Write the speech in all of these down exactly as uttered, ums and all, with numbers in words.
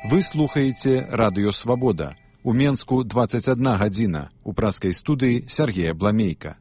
Вы слухаеце Радыё Свабода. У Менску дваццаць адна гадзіна. У праскай студыі Сергея Бламейка.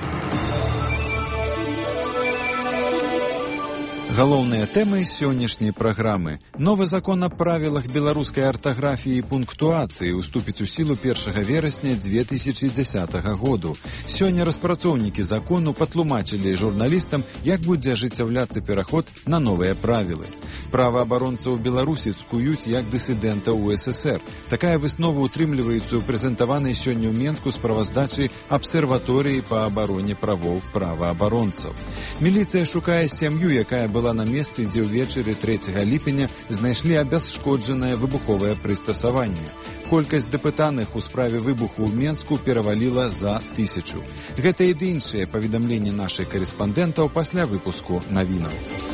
Галоўныя тэмы сённяшняй праграмы. Новы закон аб правілах беларускай артаграфіі і пунктуацыі уступіць у сілу першага верасня дзве тысячы дзесятага году. Сёння распрацоўнікі закону патлумачылі журналістам, як будзе ажыццяўляцца пераход на новыя правілы. Праваабаронцаў Беларусі цкуюць як дысідэнтаў у эс эс ер. Такая выснова утрымліваецца ў прэзентаванай сёння ў Менску справаздачы абсерваторыі па абароне правоў праваабаронцаў. Міліцыя шукае сям'ю, якая была на месцы, дзе ўвечары трэцяга ліпеня знайшлі абясшкоджанае выбуховае прыстасаванне. Колькасць дапытаных у справе выбуху ў Менску пераваліла за тысячу. Гэта і іншыя паведамленні нашых карэспандэнтаў пасля выпуску навінаў.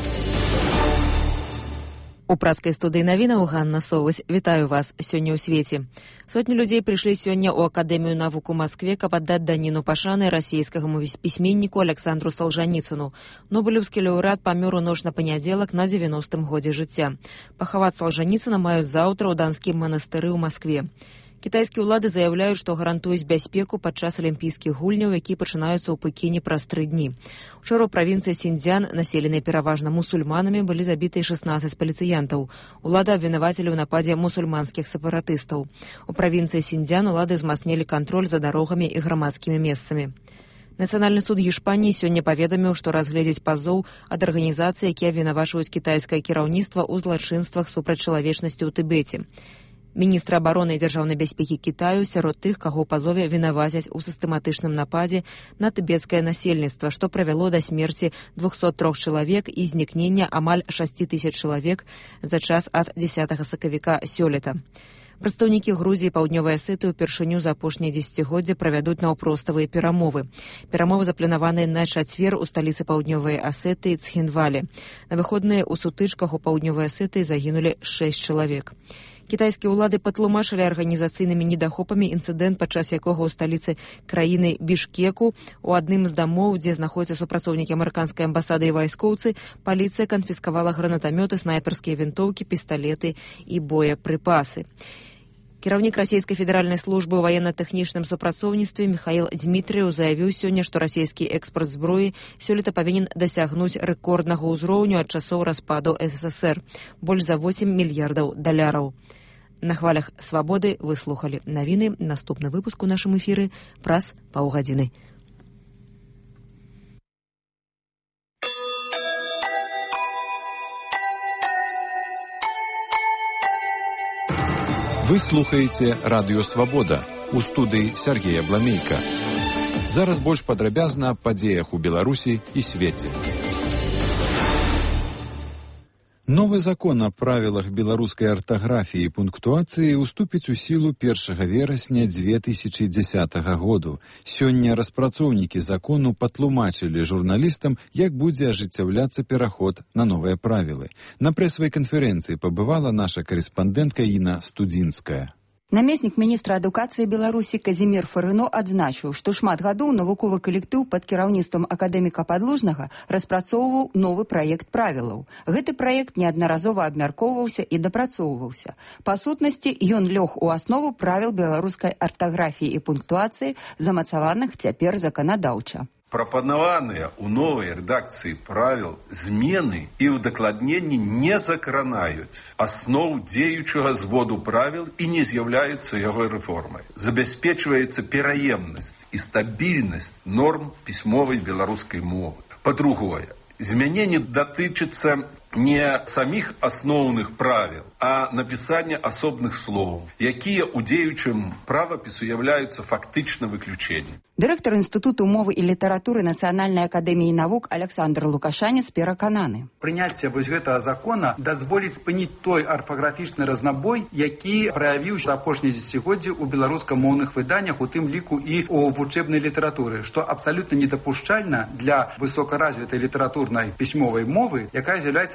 У праскай студыі навінаў Ганна Совась. Вітаю вас сёння ў свеце. Сотні людзей прыйшлі сёння ў Акадэмію навук у Маскве, каб аддаць даніну пашаны расійскаму пісьменніку Александру Салжаніцыну. Нобелеўскі лаўрэат памёр у ноч на панядзелак на дзевяностым годзе жыцця. Пахаваць Салжаніцына маюць заўтра ў данскім манастыры ў Маскве. Кітайскія ўлады заяўляюць, што гарантуюць бяспеку падчас алімпійскіх гульняў, якія пачынаюцца ў Пекіне праз тры дні. Учора ў правінцыі Сіньцзян, населенай пераважна мусульманамі, былі забіты шаснаццаць паліцыянтаў. Улады абвінавацілі ў нападзе мусульманскіх сепаратыстаў. У правінцыі Сіньцзян улады ўзмацнілі кантроль за дарогамі і грамадскімі месцамі. Нацыянальны суд Гішпаніі сёння паведаміў, што разгледзець пазоў ад арганізацый, якія абвінавачваюць кітайскае кіраўніцтва ў злачынствах супраць чалавечнасці ў Тыбеце. Міністр абароны і дзяржаўнай бяспекі Кітаю сярод тых, каго ў пазове вінавацяць у сістэматычным нападзе на тыбецкае насельніцтва, што прывяло да смерці двухсот трох чалавек і знікнення амаль шасці тысяч чалавек за час ад дзесятага сакавіка сёлета. Прадстаўнікі Грузіі і Паўднёвай Асетыі упершыню за апошняе дзесяцігоддзе правядуць наўпроставыя перамовы. Перамовы запланаваныя на чацвер у сталіцы Паўднёвай Асетыі Цхінвалі. На выходныя ў сутычках у Паўднёвай Асетыі загінулі шэсць чалавек. Кітайскія ўлады патлумачылі арганізацыйнымі недахопамі інцыдэнт, падчас якога ў сталіцы краіны Бішкеку у адным з дамоў, дзе знаходзяцца супрацоўнікі амерыканскай амбасады і вайскоўцы, паліцыя канфіскавала гранатамёты, снайперскія вінтоўкі, пісталеты і боепрыпасы. Кіраўнік расійскай федэральнай службы ў ваенна-тэхнічным супрацоўніцтве Міхаіл Дзмітрыеў заявіў сёння, што расійскі экспарт зброі сёлета павінен дасягнуць рэкорднага ўзроўню ад часоў распаду эс эс эс ер – больш за восем мільярдаў даляраў. На хвалях свабоды вы слухалі навіны. Наступны выпуск у нашым эфіры праз паўгадзіны. Вы слухаеце Радыё Свабода. У студыі Сергея Бламейка. Зараз больш падрабязна аб падзеях у Беларусі і свеце. Новы закон аб правілах беларускай артаграфіі і пунктуацыі уступіць у сілу першага верасня дзве тысячы дзесятага году. Сёння распрацоўнікі закону патлумачылі журналістам, як будзе ажыццяўляцца пераход на новыя правілы. На прэсавай канферэнцыі пабывала наша карэспандэнтка Інна Студзінская. Намеснік міністра адукацыі Беларусі Казімір Фарыно адзначыў, што шмат гадоў навуковы калектыў пад кіраўніцтвам акадэміка Падлужнага распрацоўваў новы праект правілаў. Гэты праект неаднаразова абмяркоўваўся і дапрацоўваўся. Па сутнасці, ён лёг у аснову правіл беларускай артаграфіі і пунктуацыі, замацаваных цяпер заканадаўча. Прапанаваныя ў новай рэдакцыі правіл змены і ўдакладненні не закранаюць асноў дзеючага зводу правіл і не з'яўляюцца яго рэформай. Забяспечваецца пераемнасць і стабільнасць норм пісьмовай беларускай мовы. Па-другое, змяненне датычыцца не саміх асноўных правіл, а напісання асобных слоў, якія ў дзеючым правапісу з'яўляюцца фактычна выключэннем. Дырэктар Інстытуту мовы і літаратуры Нацыянальнай акадэміі навук Александр Лукашанец перакананы. Прыняцце вось гэтага закона дазволіць спыніць той арфаграфічны разнабой, які праявіўся апошняе дзесяцігоддзе ў беларускамоўных выданнях, у тым ліку і ў вучэбнай літаратуры, што абсалютна недапушчальна для высокаразвітай літаратурнай пісьмовай мовы, якая з'яўляецца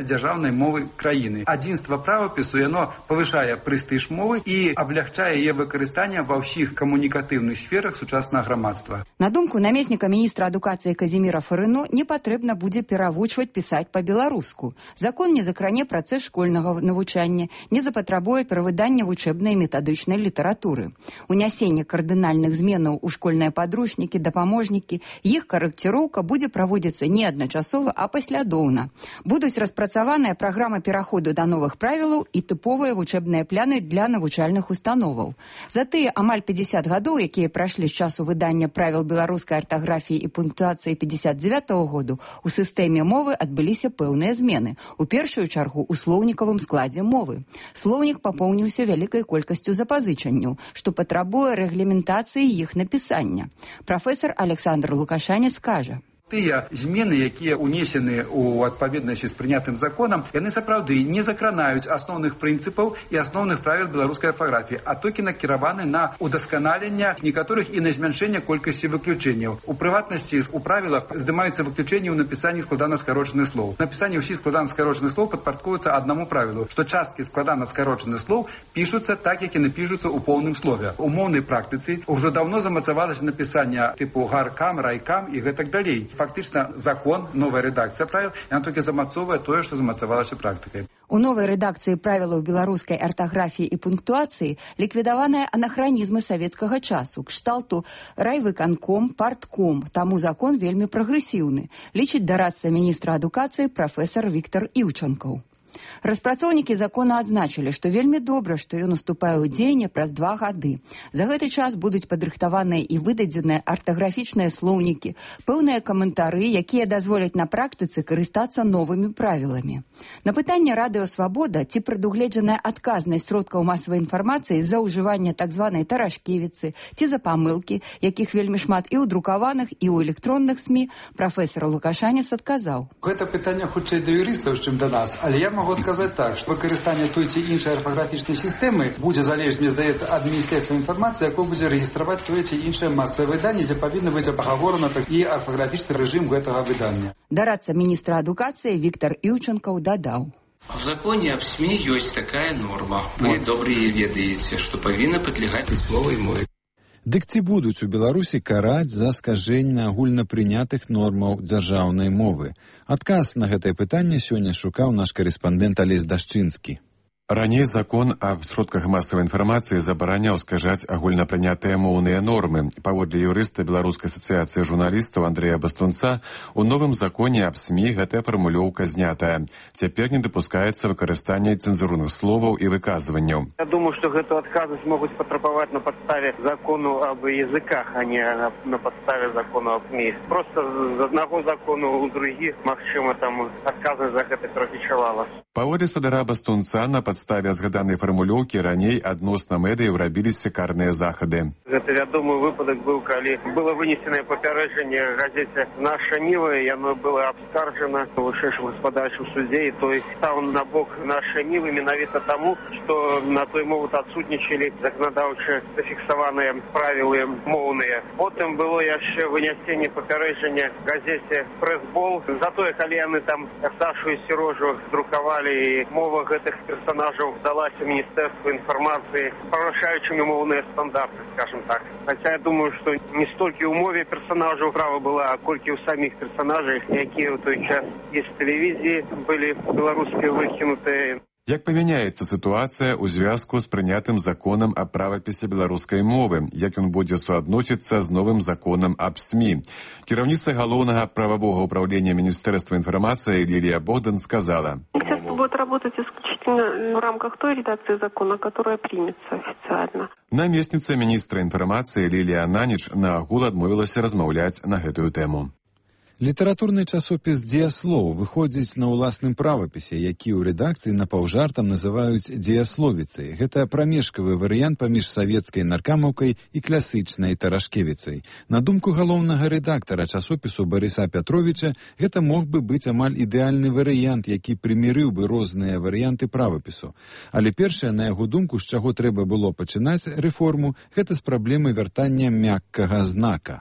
дзяржаўнай мовы краіны. Адзінства правапісу яно павышае прэстыж мовы і аблягчае яе выкарыстанне ва ўсіх камунікатыўных сферах сучаснага грамадства. На думку намесніка міністра адукацыі Казіміра Фарыно, не патрэбна будзе перавучваць пісаць па-беларуску. Закон не закране працэс школьнага навучання, не запатрабуе перавыдання вучэбнай метадычнай літаратуры. Унясенне кардынальных зменаў у школьныя падручнікі, дапаможнікі, іх карэкціроўка будзе праводзіцца не адначасова, а паслядоўна. Будуць распрацаваныя праграма пераходу да новых правілаў і тыповыя вучэбныя пляны для навучальных установаў. За тыя амаль пятьдесят гадоў, якія прайшлі з часу выдання правіл беларускай артаграфіі і пунктуацыі пятьдесят девятого году, у сістэме мовы адбыліся пэўныя змены. У першую чаргу у слоўнікавым складзе мовы. Слоўнік папоўніўся вялікай колькасцю запазычанняў, што патрабуе рэгламентацыі іх напісання. Прафесор Александр Лукашанец скажа: Тыя змены, якія унесены ў адпаведнасці з прынятым законам, яны сапраўды не закранаюць асноўных прынцыпаў і асноўных правіл беларускай арфаграфіі, а толькі накіраваны на удасканаленне некаторых і на змяншэнне колькасці выключэнняў. У прыватнасці у правілах здымаюцца выключэнні ў напісанні складана-скарочаных слоў. Напісанне ўсіх складана-скарочаных слоў падпарадкоўваецца аднаму правілу, што часткі складана-скарочаных слоў пішуцца так, як і напішуцца ў поўным слове. У моўнай практыцы ўжо даўно замацавалася напісанне тыпу гаркам, райкам і гэтак далей. Фактычна закон, новая рэдакцыя правіл, яна толькі замацоўвае тое, што замацавалася практыкай. У новай рэдакцыі правілаў беларускай артаграфіі і пунктуацыі ліквідаваныя анахранізмы савецкага часу, кшталту райвыканком, партком, таму закон вельмі прагрэсіўны, лічыць дарадца міністра адукацыі прафесор Віктор Іўчанкаў. Распрацоўнікі закона адзначылі, што вельмі добра, што ён уступае ў дзеянне праз два гады. За гэты час будуць падрыхтаваныя і выдадзеныя артаграфічныя слоўнікі, пэўныя каментары, якія дазволяць на практыцы карыстацца новымі правіламі. На пытанне Радыё Свабода, ці прадугледжаная адказнасць сродкаў масавай інфармацыі за ўжыванне так званай тарашкевіцы, ці за памылкі, якіх вельмі шмат і ў друкаваных, і ў электронных СМІ, прафесор Лукашанец адказаў: Гэта пытанне хутчэй да юрыстаў, чым да нас, але я могу сказаць так, што выкарыстанне той ці іншай арфаграфічнай сістэмы будзе залежаць, мне здаецца, ад міністэрства інфармацыі, якое будзе рэгістраваць тое ці іншае масавае выданне, дзе павінна быць абгаворана і арфаграфічны рэжым гэтага выдання. Дарадца міністра адукацыі Віктор Іўчанкаў дадаў: В законе об СМИ есть такая норма. Вы добре ведаеце, што павінна падлягаць пісьмовай мове. Дык ці будуць у Беларусі караць за скажэнне агульнапрынятых нормаў дзяржаўнай мовы? Адказ на гэтае пытанне сёння шукаў наш карэспандэнт Алесь Дашчынскі. Раней закон аб сродках масавай інфармацыі забараняў скажаць агульнапрынятыя моўныя нормы. Паводле юрыста Беларускай асацыяцыі журналістаў Андрэя Бастунца, у новым законе аб СМІ гэтая фармулёўка знятая. Цяпер не дапускаецца выкарыстанне цэнзурных словаў і выказванняў. Я думаю, што гэту адказнасць могуць патрабаваць на падставе закону аб языках, а не на, на падставе закону аб СМІ. Просто з аднаго закону ў другі, магчыма, там адказнасць за гэта перавічавала. Паводле спадара Бастунца, на падставе згаданай фармулёўкі раней адносна медыяў рабіліся карныя захады. Гэта вядомы выпадак быў, калі было вынесенае папярэджанне газеце «Наша Ніва», і яно было абскарджана у вышэйшым гаспадарчым судзе, і той стаў на бок «Нашай Нівы» менавіта таму, што на той момант адсутнічалі заканадаўча зафіксаваныя правілы моўныя. Потым было яшчэ вынясенне папярэджання газеце «Прэсбол» за тое, калі яны там Сашу і Серожу друкавалі, і мова гэтых персонажаў далася міністэрству інфармацыі, парушаючымі моўныя стандарты, скажем так. Хаця я думаю, што не столькі ў мове персонажаў права была, а колькі ў саміх персонажах, якія ў той час і з тэлевізіі былі беларускія выкінутыя. Як памяняецца сітуацыя ў звязку з прынятым законам аб правапісе беларускай мовы, як ён будзе суадносіцца з новым законам аб СМІ? Кіраўніца галоўнага прававога ўправлення Міністэрства інфармацыі Лілія Богдан сказала: Министерство будет работать исключительно в рамках той редакции закона, которая примется официально. Намесніца міністра інфармацыі Лілія Наніч на агул адмовілася размаўляць на гэтую тэму. Літаратурны часопіс «Дзеяслоў» выходзіць на ўласным правапісе, які ў рэдакцыі напаўжартам называюць дзеясловіцай. Гэта прамежкавы варыянт паміж савецкай наркамаўкай і класычнай тарашкевіцай. На думку галоўнага рэдактара часопісу Барыса Пятровіча, гэта мог бы быць амаль ідэальны варыянт, які прымірыў бы розныя варыянты правапісу. Але першае, на яго думку, з чаго трэба было пачынаць рэформу, гэта з праблемы вяртання мяккага знака.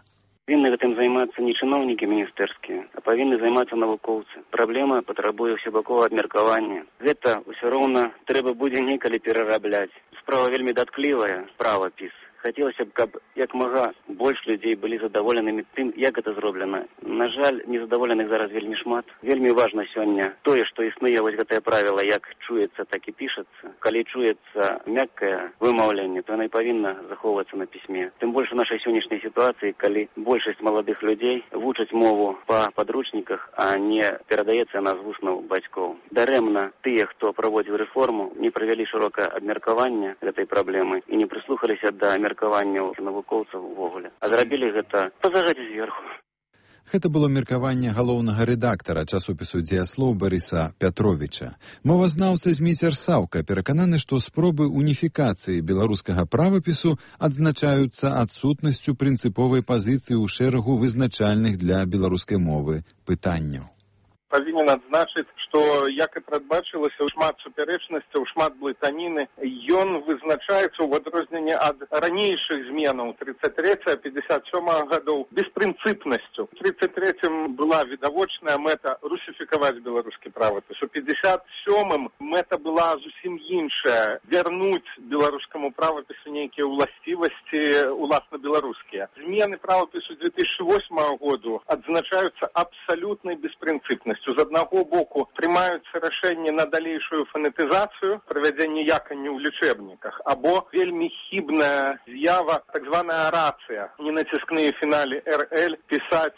Павінны гэтым займацца не чыноўнікі міністэрскія, а павінны займацца навукоўцы. Праблема патрабуе ўсебаковага абмеркавання. Гэта ўсё роўна трэба будзе некалі перарабляць. Справа вельмі датклівая, правапіс. Хацелася б, каб як мага больш людзей былі задаволенымі тым, як гэта зроблена. На жаль, незадаволеных зараз вельмі шмат. Вельмі важна сёння тое, што існуе вось гэтае правіла, як чуецца, так і пішацца. Калі чуецца мяккае вымаўленне, то яно і павінна захоўвацца на пісьме. Тым больш у нашай сённяшняй сітуацыі, калі большасць маладых людзей вучаць мову па падручніках, а не перадаецца яна з вуснаў бацькоў. Дарэмна тыя, хто праводзіў рэформу, не правялі шырокае абмеркаванне гэтай праблемы і не прыслухаліся да меркаванняў навукоўцаў увогуле. А зрабілі гэта па загадзе зверху. Гэта было меркаванне галоўнага рэдактара часопісу «Дзеяслоў» Барыса Пятровіча. Мовазнаўца Зміцер Саўка перакананы, што спробы уніфікацыі беларускага правапісу адзначаюцца адсутнасцю прынцыповай пазіцыі ў шэрагу вызначальных для беларускай мовы пытанняў. Павінен адзначыць, што, як і прадбачылася, шмат супярэчнасцяў, шмат блытаніны. Ён вызначаецца ў адрозненне ад ранейшых зменаў тридцать третьего пятьдесят сёмого гадоў беспрынцыпнасцю. У тридцать третьем была відавочная мэта русіфікаваць беларускі правапіс. У пятьдесят сёмым мэта была зусім іншая – вярнуць беларускаму правапісу нейкія ўласцівасці уласна беларускія. Змены правапісу две тысячи восьмого году адзначаюцца абсалютнай беспрынцыпнасцю. З аднаго боку прымаюцца рашэнні на далейшую фанетызацыю, правядзенне яканню ў лічэбніках, або вельмі хібная з'ява, так званая арацыя, ненаціскныя фіналі эр-эль, пісаць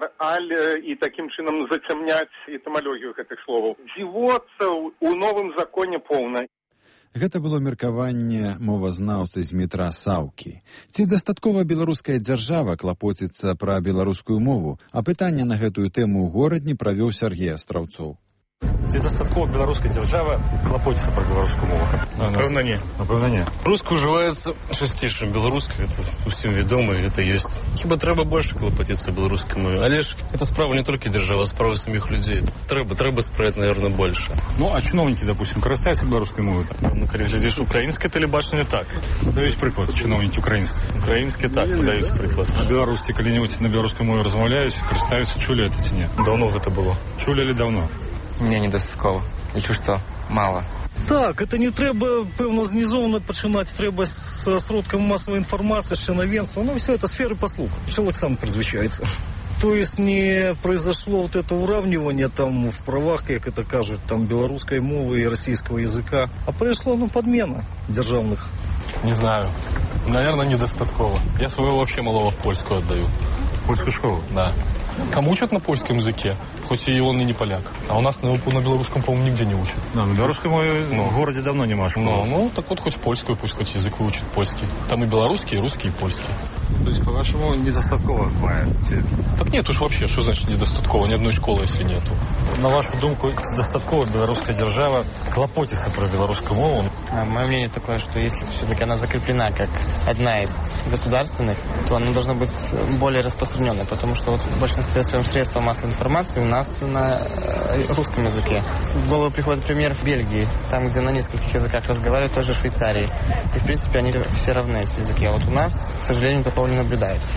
ар-аль і такім чынам зацямняць этымалогію гэтых словаў. Дзівоцца у новым законе поўна. Гэта было меркаванне мовазнаўцы Змітра Саўкі. Ці дастаткова беларуская дзяржава клапоціцца пра беларускую мову? А пытанне на гэтую тэму ў горадні правёў Сергей Астраўцоў. Ці дастаткова беларуская дзяржава клапоціцца пра беларускую мову? Напэўна, не. Напэўна, не. Руская ўжываецца часцей, чым беларуская. Гэта усім вядома, гэта ёсць. Хіба трэба больш клапоціцца беларускай мове. Але ж гэта справа не толькі дзяржавы, а справа саміх людзей. Трэба, трэба спрыяць, наверное, больше. Ну, а чыноўнікі, допустим, карыстаюцца беларускай мовай? Ну, калі глядзіш украінскае тэлебачанне, так. Даюць прыклад, чыноўнікі украінскія. Украінскія, так, даюць прыклад. А беларусці калі-небудзь на беларускай мове размаўляюць, карыстаюцца, чулі гэта ці не? Даўно гэта было. Чулі ли давно? Не, недастаткова. Лічу, што мала. Так, это не трэба, пэўна, знізоўна пачынаць, трэба з сродкам масавай інфармацыі, з чынавенства, ну, все это сферы паслуг. Человек сам призвычаецца. То есть не произошло вот это уравнивание там в правах, как это кажут, там белорусской мовы и российского языка, а произошло, ну, подмена державных. Не знаю. Наверное, недостатково. Я своего вообще малого в польскую отдаю. Польскую школу? Да. Кому учат на польском языке, хоть и он и не поляк. А у нас на, на белорусском, по-моему, нигде не учат. Да, на белорусском ну. в городе давно нема школы. Ну, ну, так вот хоть польскую, пусть хоть язык выучит польский. Там и белорусский, и русский, и польский. То есть, по-вашему, недостатково бывает? Так нет уж вообще, что значит недостатково? Ни одной школы, если нету. На вашу думку, достатково белорусская держава клопотится про белорусскую мову? А, мое мнение такое, что если все-таки она закреплена как одна из государственных, то она должна быть более распространенной, потому что вот в большинстве своем средств массовой информации у нас на русском языке. В голову приходит пример в Бельгии, там, где на нескольких языках разговаривают, тоже в Швейцарии. И, в принципе, они все равны, эти языки. А вот у нас, к сожалению, такого не наблюдается.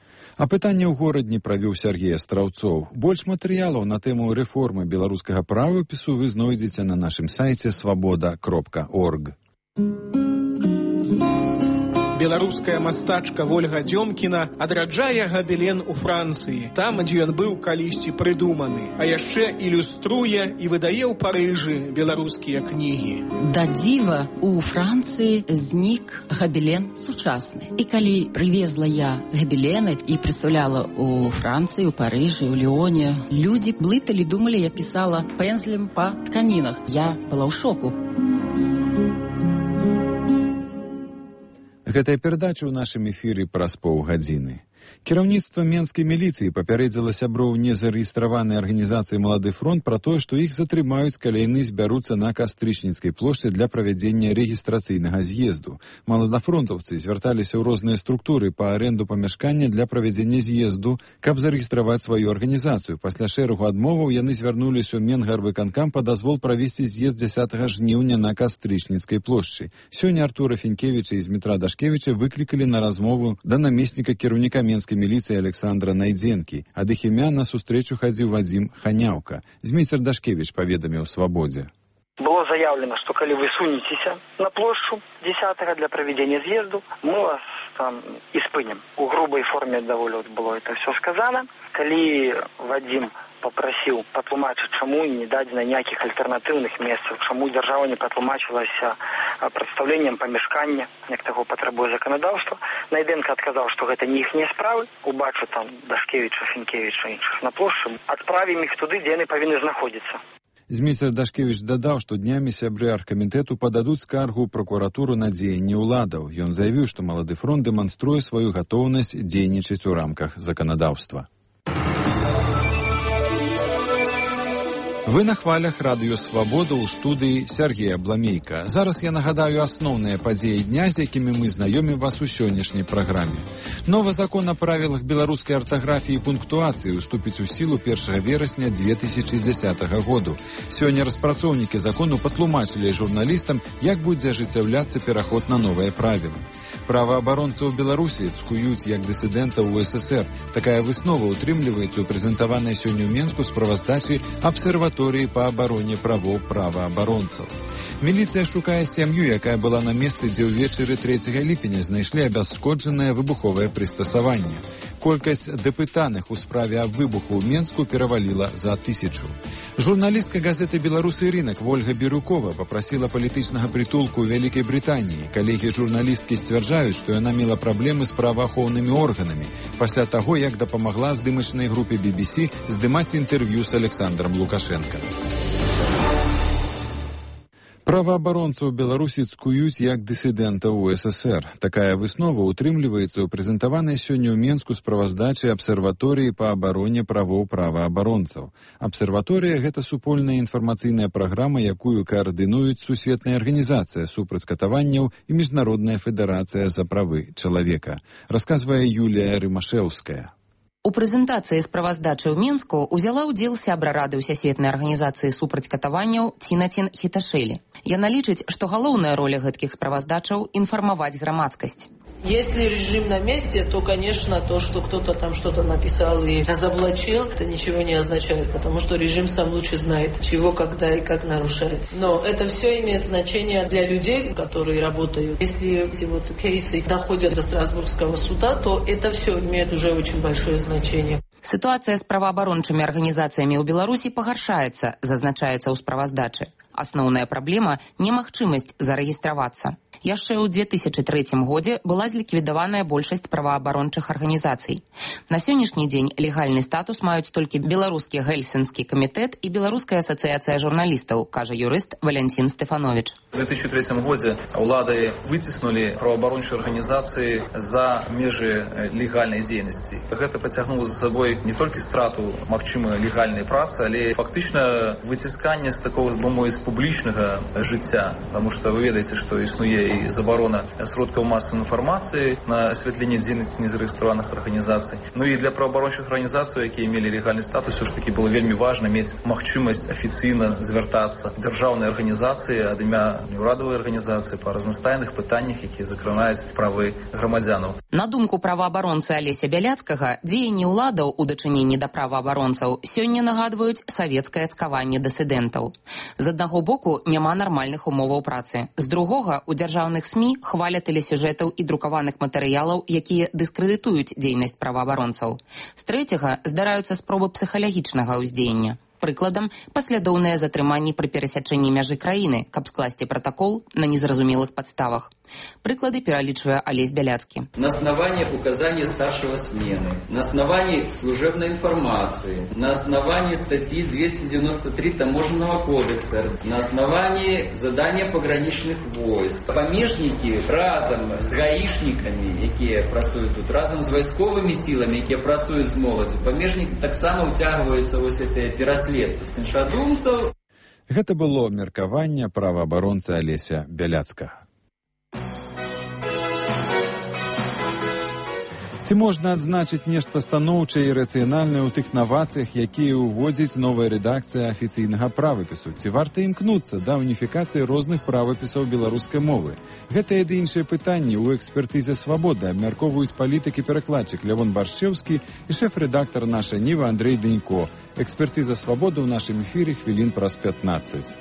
А пытанне ў горадні правёў Сергей Астраўцоў. Больш матэрыялаў на тэму рэформы беларускага правапісу вы знойдзеце на нашым сайце свабода кропка орг. Беларуская мастачка Вольга Дзёмкіна адраджае габелен у Францыі, там, дзе ён быў калісьці прыдуманы, а яшчэ ілюструе і выдае ў Парыжы беларускія кнігі. Да дзіва у Францыі знік габелен сучасны. І калі прывезла я габелены і прадстаўляла у Францыі, у Парыжы, у Леоне, людзі блыталі, думалі, я пісала пензлем па тканінах. Я была ў шоку. Гэтая перадача ў нашым эфіры праз паўгадзіны. Кіраўніцтва менскай міліцыі папярэдзіла сяброў незарэгістраванай арганізацыі «Малады фронт» пра тое, што іх затрымаюць, калі яны збяруцца на Кастрычніцкай плошчы для правядзення рэгістрацыйнага з'езду. Маладафронтаўцы звярталіся ў розныя структуры па арэнду памяшкання для правядзення з'езду, каб зарэгістраваць сваю арганізацыю. Пасля шэрагу адмоваў яны звярнуліся ў Менгарвыканкам па дазвол правесці з'езд дзясятага жніўня на Кастрычніцкай плошчы. Сёння Артура Фенкевіча і Змітра Дашкевіча выклікалі на размову да намесніка кіраўніка менскай міліцыі Александра Найдзенкі. Ад іх імя на сустрэчу хадзіў Вадзім Ханяўка. Змейстер Дашкевич паведаміў «Свабодзе». Было заявлено, что коли вы сунетесь на площадь десятого для проведения съезду, мы вас там испынем. У грубой форме довольно было это все сказано. Коли Вадим попросил патлумачить, чему не дать на никаких альтернативных месцах, чему держава не патлумачилась представлением помешкания, як того потребует законодавства. Найденко отказал, что это не их не справы. Убачу там Дашкевича, Фінкевича и інших на площадь. Отправим их туда, где они повинны находиться. Змейстер Дашкевич дадаў, што днямі сябры аргкамітэту пададуць скаргу ў пракуратуру на дзеянні ўладаў. Ён заявіў, што Малады фронт дэманструе сваю гатоўнасць дзейнічаць у рамках заканадаўства. Вы на хвалях радыё «Свабода» ў студыі Сергея Бламейка. Зараз я нагадаю асноўныя падзеі дня, з якімі мы знаёмім вас у сённяшняй праграме. Новы закон о правілах беларускай артаграфіі і пунктуацыі уступіць у сілу першага верасня дзве тысячы дзесятага году. Сёння распрацоўнікі закону патлумачылі журналістам, як будзе ажыццяўляцца пераход на новыя правілы. Праваабаронцаў Беларусі цкуюць як дысідэнтаў у СССР. Такая выснова утрымліваецца ў прэзентаванай сёння ў Менску справаздачы абсерваторыі па абароне правоў праваабаронцаў. Міліцыя шукае сям'ю, якая была на месцы, дзе ўвечары трэцяга ліпеня знайшлі абясшкоджанае выбуховае прыстасаванне. Колькасць дэпытаных у справе аб выбуху ў Менску пераваліла за тысячу. Журналістка газеты «Беларусы рынок» Вольга Бірюкова папрасіла палітычнага прытулку ў Вялікай Брытаніі. Калегі журналісткі сцвярджаюць, што яна мела праблемы з праваахоўнымі органамі пасля таго, як дапамагла здымачнай групе би би сі здымаць інтэрв'ю з Александром Лукашенко. Праваабаронцаў Беларусі цкуюць як дысідэнтаў у СССР. Такая выснова утрымліваецца ў прэзентаванай сёння ў Менску справаздачы абсерваторыі па абароне правоў праваабаронцаў. Абсерваторыя – гэта супольная інфармацыйная праграма, якую каардынуюць Сусветная арганізацыя супраць катаванняў і Міжнародная федэрацыя за правы чалавека. Расказвае Юлія Рымашэўская. У прэзентацыі справаздачы ў Менску ўзяла ўдзел сябра рады ўсясветнай арганізацыі супраць катаванняў Цінацін Хіташэлі. Яна лічыць, што галоўная роля гэткіх справаздачаў – інфармаваць грамадскасць. Если режим на месте, то, конечно, то, что кто-то там что-то написал и разоблачил, это ничего не означает, потому что режим сам лучше знает, чего, когда и как нарушает. Но это все имеет значение для людей, которые работают. Если эти вот кейсы доходят до Страсбургского суда, то это все имеет уже очень большое значение. Ситуация с праваабарончымі арганізацыямі ў Беларусі пагаршаецца, зазначаецца ў справаздачы. Асноўная праблема – немагчымасць зарэгістравацца. Яшчэ ў две тысячы трэцім годзе была зліквідаваная большасць праваабарончых арганізацый. На сённяшні дзень легальны статус маюць толькі Беларускі Гельсінскі камітэт і Беларуская асацыяцыя журналістаў, кажа юрыст Валянцін Стэфанович. У две тысячи третьем годзе ўлады выціснулі праваабарончыя арганізацыі за межы легальнай дзейнасці. Гэта пацягнула за сабой не толькі страту магчымай легальнай працы, але фактычна выцісканне з такого, бы мовіць, публічнага жыцця, потому что вы ведаеце, што існуе і забарона сродкаў масавай інфармацыі на асвятленне дзейнасці незарэгістраваных арганізацый. Ну і для праваабарончых арганізацый, якія мелі легальны статус, ўсё ж такі было вельмі важна мець магчымасць афіцыйна звяртацца дзяржаўнай арганізацыі ад імя неўрадавай арганізацыі па разнастайных пытаннях, якія закранаюць правы грамадзянаў. На думку праваабаронцы Алеся Бяляцкага, дзеянні ўладаў у дачыненні да праваабаронцаў сёння нагадваюць савецкае цкаванне дысідэнтаў. З аднаго боку, няма нармальных умоваў працы. З другога, у дзяржаўных СМІ хваля тэлесюжэтаў і друкаваных матэрыялаў, якія дыскрэдытуюць дзейнасць праваабаронцаў. З трэцяга, здараюцца спробы псіхалагічнага ўздзеяння. Прыкладам, паслядоўныя затрыманні пры перасячэнні мяжы краіны, каб скласці пратакол на незразумелых падставах. Прыклады пералічвае Алесь Бяляцкі. На основании указания старшего смены, на основании служебной информации, на основании статьи двести девяносто три Таможенного кодекса, на основании задания пограничных войск. Памежники разом с гаишниками, якія працуюць тут, разом с вайсковыми силами, якія працуюць з моладдзю, памежники таксама ўцягваюцца вось гэтыя пераследкі сканчадумцаў. Гэта было меркаванне праваабаронцы Алеся Бяляцкага. Ці можна адзначыць нешта станоўчае і рацыянальнае ў тых навацыях, якія ўводзіць новая рэдакцыя афіцыйнага правапісу? Ці варта імкнуцца да уніфікацыі розных правапісаў беларускай мовы? Гэтыя ды іншыя пытанні ў экспертызе «Свабоды» абмяркоўваюць палітык і перакладчык Лявон Баршчэўскі і шэф-рэдактар «Наша Ніва» Андрэй Дэнько. Экспертыза «Свабоды» ў нашым эфіры хвілін праз пятнаццаць.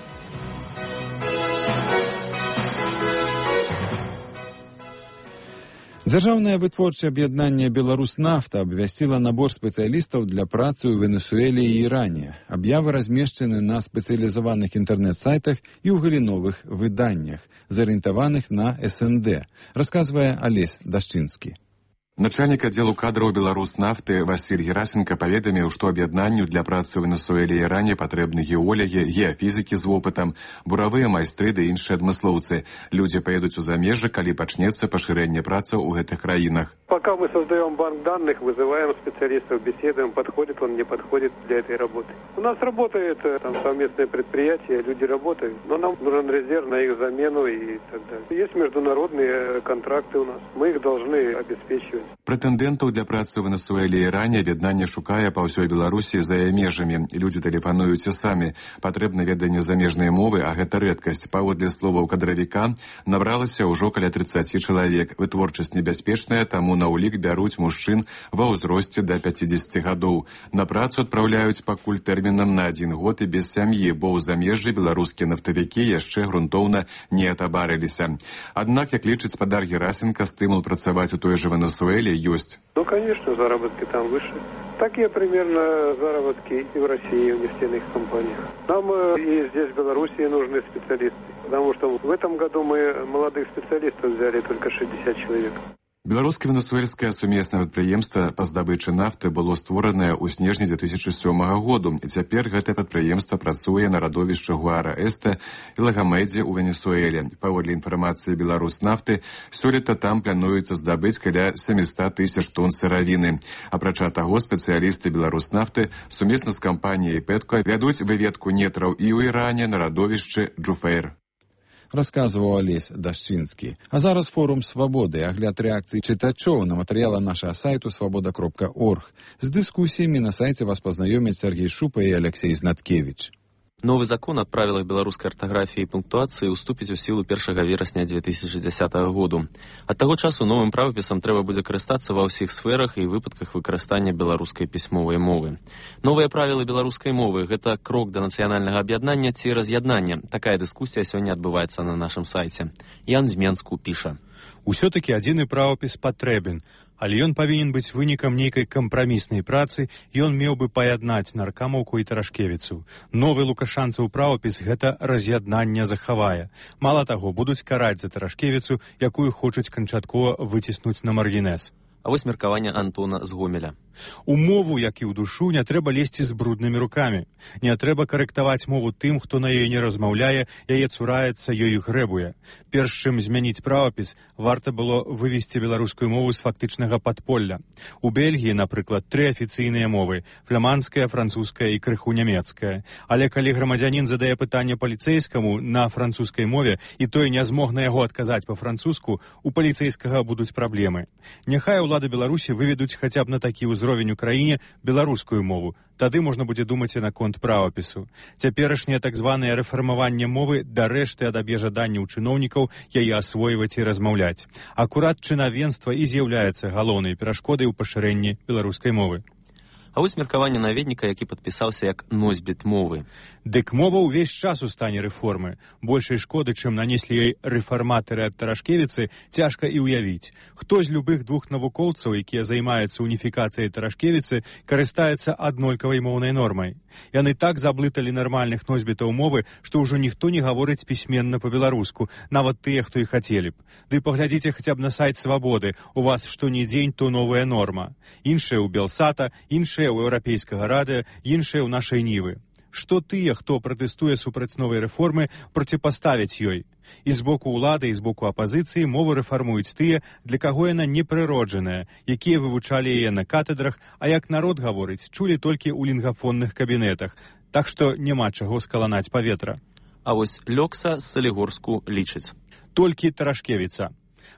Дзяржаўнае вытворчае аб'яднанне «Беларуснафта» абвясціла набор спецыялістаў для працы ў Венесуэле і Іране. Аб'явы размешчаны на спецыялізаваных інтэрнэт-сайтах і ў галіновых выданнях, зарыентаваных на эс эн дэ, расказвае Алесь Дашчынскі. Начальнік аддзелу кадраў «Беларуснафты» Васіль Герасенко паведаміў, што аб'яднанню для працы ў Венесуэле і Іране патрэбны геолагі, геафізікі з вопытам, буравыя майстры ды іншыя адмыслоўцы. Людзі паедуць у замежжа, калі пачнецца пашырэнне працы ў гэтых краінах. Пока мы создаем банк данных, вызываем специалистов, беседуем, подходит он, не подходит для этой работы. У нас работает там совместное предприятие, люди работают, но нам нужен резерв на их замену и так далее. Есть международные контракты у нас, мы их должны обеспечивать. Прэтэндэнтаў для працы ў Венесуэле і Іране аб'яднанне шукае па ўсёй Беларусі за межамі. Людзі тэлефануюць і самі. Патрэбна веданне замежнай мовы, а гэта рэдкасць. Паводле словаў кадравіка, набралася ўжо каля трыццаці чалавек. Вытворчасць небяспечная, таму на ўлік бяруць мужчын ва ўзросце да пяцідзесяці гадоў. На працу адпраўляюць пакуль тэрмінам на адзін год і без сям'і, бо ў замежжы беларускія нафтавікі яшчэ грунтоўна не атабарыліся. Аднак, як лічыць спадар Герасенко, стымул працаваць у той жа Венесуэле есть. Ну, конечно, заработки там выше. Такие примерно заработки и в России, и в нефтяных компаниях. Нам э, и здесь, в Беларуси, нужны специалисты. Потому что в этом году мы молодых специалистов взяли только шестьдесят человек. Беларуска-венесуэльскае сумеснае прадпрыемства па здабычы нафты было створанае ў снежні две тысячы сёмага году. І цяпер гэтае прадпрыемства працуе на радовішчы Гуара-Эста і Лагамедзе ў Венесуэле. Паводле інфармацыі Беларуснафты, сёлета там плануецца здабыць каля сямісот тысяч тонн сыравіны. Апрача таго, спецыялісты Беларуснафты сумесна з кампаніяй Петко вядуць выведку нетраў і ў Іране на радовішчы Джуфейр. Расказваў Алесь Дашчынскі. А зараз форум «Свабоды», агляд рэакцыі чытачоў на матэрыялы нашага сайту свабода кропка орг. З дыскусіямі на сайце вас пазнаёмяць Сергей Шупа і Алексей Знаткевич. Новый закон о правилах белорусской ортографии и пунктуации уступить у силу первого вересня две тысячи десятого году. От того часу новым правописом треба будет користаться во всех сферах и выпадках выкористания белорусской письмовой мовы. Новые правила белорусской мовы – это крок до национального объединения ці разъединания. Такая дискуссия сегодня отбывается на нашем сайте. Ян Зменску пиша. Усё-таки адзіны правапіс патрэбен, але ён павінен быць вынікам нейкай кампраміснай працы, і ён меў бы паяднаць Наркамаўку і Тарашкевіцу. Новы лукашанцаў правапіс гэта раз'яднанне захавае. Мала таго, будуць караць за Тарашкевіцу, якую хочуць канчаткова выціснуць на маргінез. А вось меркаванне Антона з Гомеля. У мову, як і ў душу, не трэба лезці з бруднымі рукамі. Не трэба карэктаваць мову тым, хто на ёй не размаўляе, яе цураецца, ёй грэбуе. Перш чым змяніць правапіс, варта было вывесці беларускую мову з фактычнага падполля. У Бельгіі, напрыклад, тры афіцыйныя мовы – фламандская, французская і крыху нямецкая. Але калі грамадзянін задае пытанне паліцэйскаму на французскай мове, і той не змог на яго адказаць па-французску, у паліцэйскага будуць праблемы. Няхай улады Беларусі выведуць хаця б на такі ўзровень у краіне беларускую мову. Тады можна будзе думаць і наконт правапісу. Цяперашняе так званае рэфармаванне мовы дарэшты адаб'е жаданне ў чыноўнікаў яе асвойваць і размаўляць. Акурат чынавенства і з'яўляецца галоўнай перашкодай у пашырэнні беларускай мовы. А вось меркаванне наведніка, які падпісаўся як носьбіт мовы. Дык мова ўвесь час у стане рэформы. Большай шкоды, чым нанеслі ёй рэфарматары ад Тарашкевіцы, цяжка і ўявіць. Хто з любых двух навукоўцаў, якія займаюцца уніфікацыяй Тарашкевіцы, карыстаецца аднолькавай моўнай нормай? Яны так заблыталі нармальных носьбітаў мовы, што ўжо ніхто не гаворыць пісьменна па-беларуску, нават тыя, хто і хацелі б. Ды паглядзіце хаця б на сайт «Свабоды». У вас што ні дзень, то новая норма. Іншая ў Белсата, іншая у еўрапейскага радыё, іншыя ў нашай нівы. Што тыя, хто пратэстуе супраць новай рэформы, проціпаставяць ёй? І з боку ўлады, і з боку апазіцыі мову рэфармуюць тыя, для каго яна непрыроджаная, якія вывучалі яе на катедрах, а як народ гаворыць, чулі толькі ў лінгафонных кабінетах. Так што няма чаго скаланаць паветра. А вось Лёкса з Салігорску лічыць. Толькі Тарашкевіца.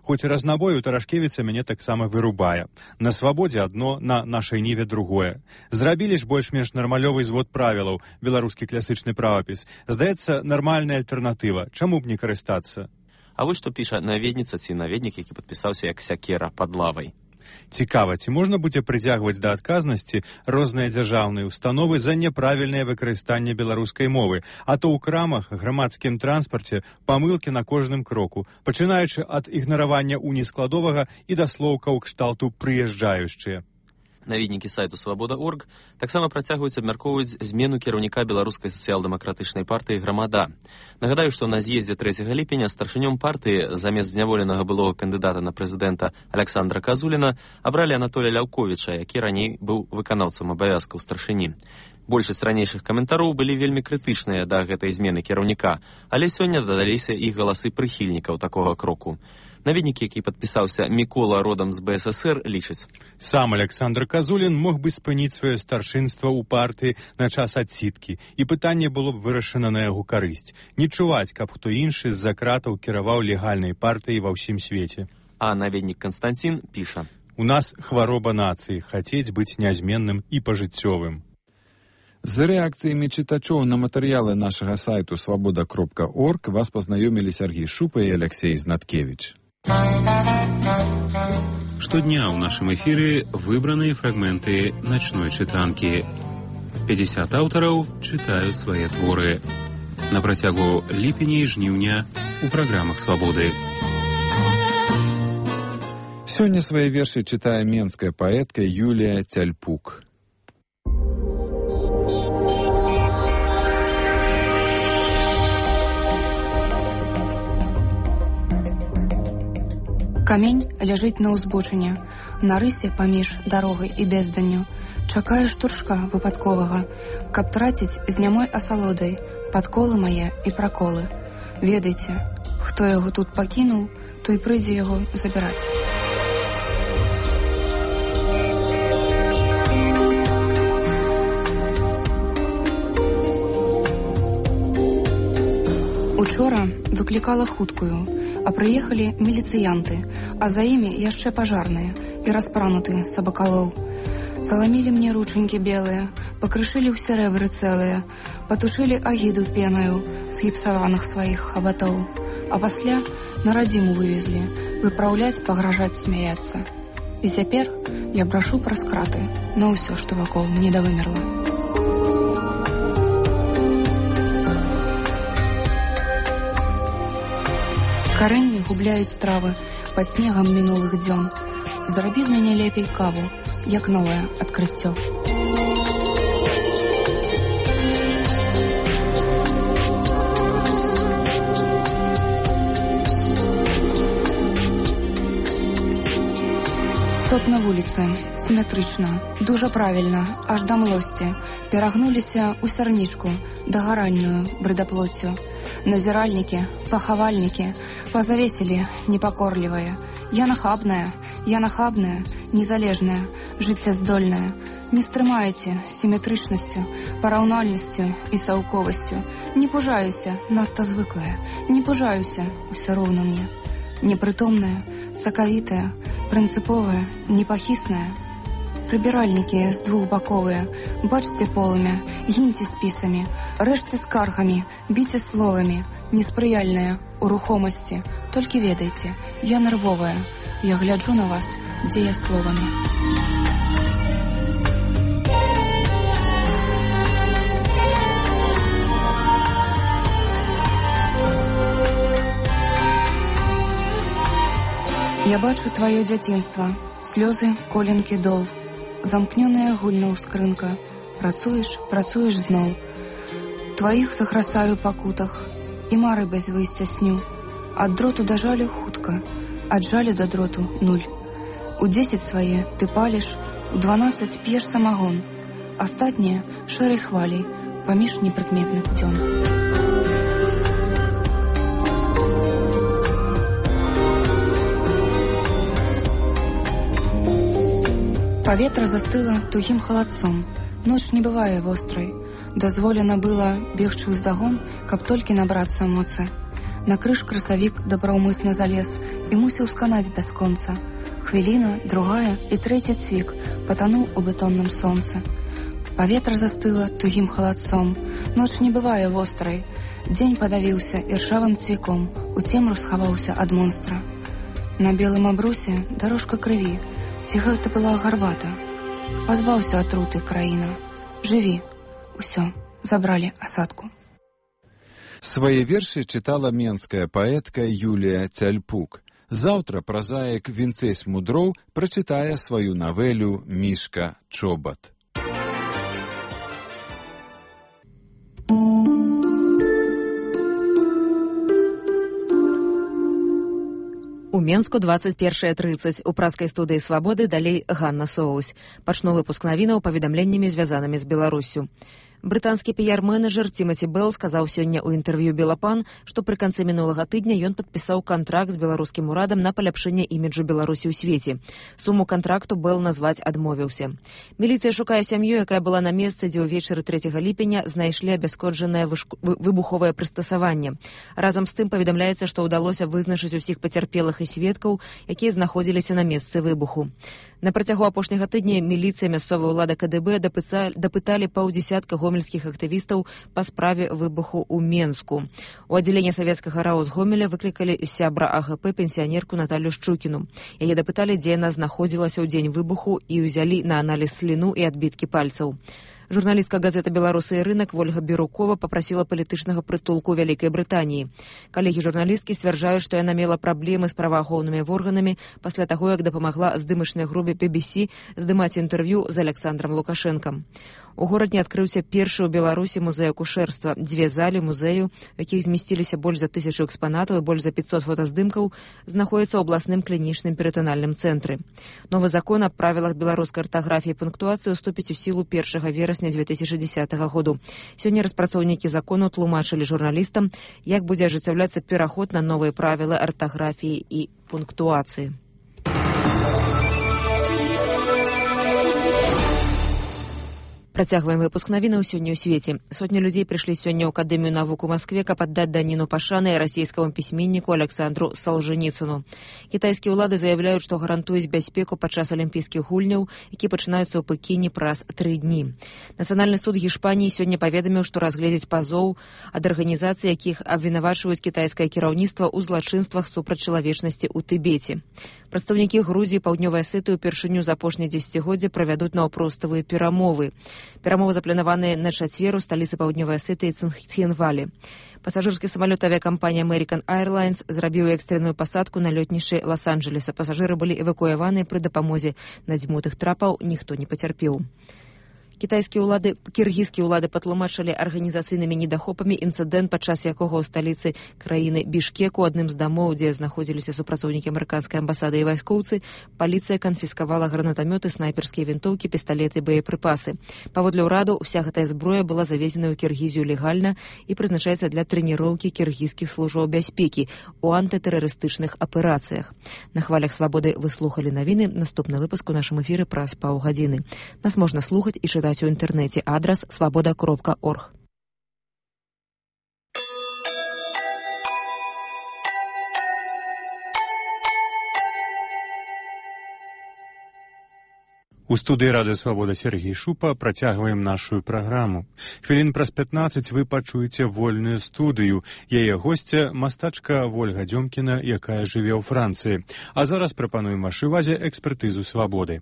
Хоць разнабой у Тарашкевіца мяне таксама вырубае. На свабодзе адно, на нашай ніве другое. Зрабілі ж больш-менш нармалёвы звод правілаў, беларускі класычны правапіс. Здаецца, нармальная альтэрнатыва. Чаму б не карыстацца? А вось што піша наведніца ці наведнік, які падпісаўся як сякера пад лавай. Цікава, ці можна будзе прыцягваць да адказнасці розныя дзяржаўныя установы за няправільнае выкарыстанне беларускай мовы, а то ў крамах, грамадскім транспарце памылкі на кожным кроку, пачынаючы ад ігнаравання унескладовага і да слоўкаў кшталту «прыязджаючыя». Наведнікі сайту свабода точка орг таксама працягваюць абмяркоўваць змену кіраўніка беларускай сацыял-дэмакратычнай партыі «Грамада». Нагадаю, што на з'ездзе трэцяга ліпеня старшынём партыі замест зняволенага былога кандыдата на прэзідэнта Аляксандра Казуліна абралі Анатолія Ляўковіча, які раней быў выканаўцам абавязкаў старшыні. Большасць ранейшых каментароў былі вельмі крытычныя да гэтай змены кіраўніка, але сёння дадаліся і галасы прыхільнікаў такога кроку. Наведнік, які падпісаўся Мікола родам з бэ эс эс эр, лічыць. Сам Аляксандр Казулін мог бы спыніць сваё старшынства ў партыі на час адсідкі, і пытанне было б вырашана на яго карысць. Не чуваць, каб хто іншы з-за кратаў кіраваў легальнай партыяй ва ўсім свеце. А наведнік Канстанцін піша. У нас хвароба нацыі, хацець быць нязменным і пажыццёвым. З рэакцыямі чытачоў на матэрыялы нашага сайту свабода кропка орг вас пазнаёмілі Сергій Шупа і Алексей Знаткевич. Штодня ў нашым эфіры выбраныя фрагменты начной чытанкі. пятьдесят аўтараў чытаюць свае творы. На працягу ліпеня і жніўня у праграмах «Свабоды». Сёння свае вершы чытае менская паэтка Юлія Цяльпук. Камень ляжыць на ўзбочыне, на рысе паміж дарогай і безданню. Чакае штуршка выпадковага, каб траціць з нямой асалодай падколы мае і праколы. Ведайце, хто яго тут пакінуў, той прыйдзе яго забіраць. Учора выклікала хуткую, а прыехалі міліцыянты, а за імі яшчэ пажарныя і распрануты сабакалоў. Заламілі мне ручанькі белыя, пакрышылі ў сярэбры цэлыя, патушылі агіду пенаю з гіпсаваных сваіх хабатоў, а пасля на радзіму вывезлі, выпраўляць, пагражаць, смяяцца. І цяпер я брашу праз краты на ўсё, што вакол недавымерла. Карэнні губляюць травы пад снегам мінулых дзён. Зрабі з мяне лепей каву, як новае адкрыццё. Тут на вуліцы, сіметрычна, дужа правільна, аж да млосці, перагнуліся ў сярнічку, дагаранную брыдаплоццю. Назіральнікі, пахавальнікі пазавесілі непакорлівыя. Я нахабная, я нахабная, незалежная, жыццяздольная. Не стрымаеце сіметрычнасцю, параўнальнасцю і саўковасцю. Не пужаюся, надта звыклая, не пужаюся, усё роўна мне. Непрытомная, сакавітая, прынцыповая, непахісная. Прыбіральнікі з двухбаковыя, бачце полымя, гіньце спісамі, рэжце скаргамі, біце словамі, неспрыяльная у рухомасці. Толькі ведайце, я нервовая, я гляджу на вас, дзе я словамі. Я бачу тваё дзяцінства, слёзы, коленкі, дол. Замкнёная гульна ў скрынка. Працуеш, працуеш зноў. Тваіх захрасаю па кутах, і мары без выйсця сню. Ад дроту да жалю хутка, ад жалю да дроту нуль. У дзесяць свае ты паліш, у дванаццаць п'еш самагон. Астатнія шэрай хвалей паміж непрыкметных дзён. Паветра застыла тугім халадцом. Ноч не бывае вострай. Дазволена было бегчы ўздагон, каб толькі набрацца моцы. На крыж красавік добраўмысна залез і мусіў сканаць бясконца. Хвіліна, другая і трэці цвік патануў у бетонным сонцы. Паветра застыла тугім халадцом. Ноч не бывае вострай. Дзень падавіўся іржавым цвіком, у цемру схаваўся ад монстра. На белым абрусе дарожка крыві. Ці гэта была гарбата? Пазбаўся атруты, краіна. Жыві. Усё, забралі асадку. Свае вершы чытала менская паэтка Юлія Цяльпук. Заўтра празаік Вінцэй Смудроў прачытае сваю навелю «Мішка Чобат». У Менску двадцать першая трыццаць. У праскай студыі «Свабоды» далей Ганна Соусь. Пачну выпуск навінаў паведамленнямі, звязанымі з Беларуссю. Брытанскі піяр-менеджер Тимати Белл сказаў сёння ў інтэрв'ю «Белапан», што пры канцы мінулага тыдня ён падпісаў кантракт з беларускім урадам на паляпшэнне іміджу Беларусі ў свеце. Суму кантракту Белл назваць адмовіўся. Міліцыя шукае сям'ю, якая была на месцы, дзе ўвечары трэцяга ліпеня знайшлі абяскоджанае выбуховае прыстасаванне. Разам з тым паведамляецца, што ўдалося вызначыць усіх пацярпелых і сведкаў, якія знаходзіліся на месцы выбуху. На працягу апошняга тыдня міліцыя, мясцовая ўлада ка дэ бэ дапыталі паўдзесятка гомельскіх актывістаў па справе выбуху ў Менску. У аддзяленне савецкага РАО з Гомеля выклікалі сябра а гэ пэ пенсіянерку Наталью Шчукіну. Яе дапыталі, дзе яна знаходзілася ў дзень выбуху, і ўзялі на аналіз сліну і адбіткі пальцаў. Журналістка газеты «Беларусы і рынок» Вольга Бірукова папрасіла палітычнага прытулку ў Вялікай Брытаніі. Калегі журналісткі сцвярджаюць, што яна мела праблемы з праваахоўнымі органамі пасля таго, як дапамагла здымачнай групе би би сі здымаць інтэрв'ю з Александром Лукашэнкам. У горадзе адкрыўся першы ў Беларусі музей акушэрства. Дзве залі музею, у якіх змясціліся больш за тысячу экспанатаў і больш за пятьсот фотаздымкаў, знаходзяцца ў абласным клінічным перытанальным цэнтры. Новы закон аб правілах беларускай артаграфіі і пунктуацыі уступіць у сілу першага верасня две тысячи десятого году. Сёння распрацоўнікі закону тлумачылі журналістам, як будзе ажыццяўляцца пераход на новыя правілы артаграфіі і пунктуацыі. Працягваем выпуск навінаў сёння ў свеце. Сотні людзей прыйшлі сёння ў Акадэмію навук у Маскве, каб аддаць даніну пашаны расійскаму пісьменніку Александру Салжаніцыну. Кітайскія ўлады заяўляюць, што гарантуюць бяспеку падчас алімпійскіх гульняў, які пачынаюцца ў Пекіне праз тры дні. Нацыянальны суд Гішпаніі сёння паведаміў, што разгледзець пазоў ад арганізацый, якіх абвінавачваюць кітайскае кіраўніцтва ў злачынствах супраць чалавечнасці ў Тыбеце. Прадстаўнікі Грузіі, Паўднёвай Асетыі упершыню за апошняе дзесяцігоддзе правядуць наўпроставыя перамовы. Перамовы запланаваныя на чацвер у сталіцы Паўднёвай Асетыі Цхінвалі. Пасажырскі самалёт авіякампанія American Airlines зрабіў экстранную пасадку на лётнішчы Лас-Анджелеса. Пасажыры былі эвакуяваныя пры дапамозе надзьмутых трапаў, ніхто не пацярпеў. Кітайскія ўлады, кіргізскія ўлады патлумачылі арганізацыйнымі недахопамі інцыдэнт, падчас якога ў сталіцы краіны Бішкеку, адным з дамоў, дзе знаходзіліся супрацоўнікі амерыканскай амбасады і вайскоўцы, паліцыя канфіскавала гранатамёты, снайперскія вінтоўкі, пісталеты, боепрыпасы. Паводле ўраду, уся гэтая зброя была завезена ў Кіргізію легальна і прызначаецца для трэніроўкі кіргізскіх службаў бяспекі ў антытэрарыстычных аперацыях. На хвалях Свабоды вы слухалі навіны. Наступны выпуск у нашым эфіры праз паўгадзіны. Нас можна слухаць і чытаць у інтэрнэце. Адрас свабода кропка орг. У студыі радыё «Свабода» Сергей Шупа працягваем нашу праграму. Хвілін праз пятнаццаць вы пачуеце вольную студыю. Яе госця мастачка Вольга Дзёмкіна, якая жыве ў Францыі. А зараз прапануем вашай увазе экспертызу «Свабоды».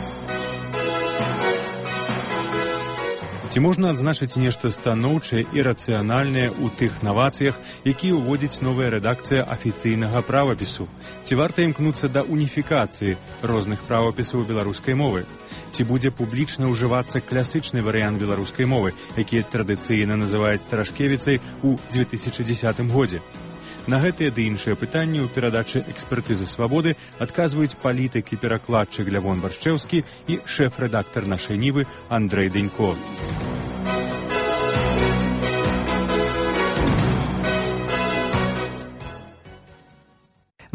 Ці можна адзначыць нешта станоўчае і рацыянальнае ў тых навацыях, якія ўводзіць новая рэдакцыя афіцыйнага правапісу? Ці варта імкнуцца да уніфікацыі розных правапісаў беларускай мовы? Ці будзе публічна ўжывацца класычны варыянт беларускай мовы, які традыцыйна называюць тарашкевіцай у две тысячи дзесятым годзе? На гэтыя ды іншыя пытанні ў перадачы экспертызы «Свабоды» адказваюць палітык і перакладчык Лявон Баршчэўскі і шэф-рэдактар нашай нівы Андрэй Дэнько.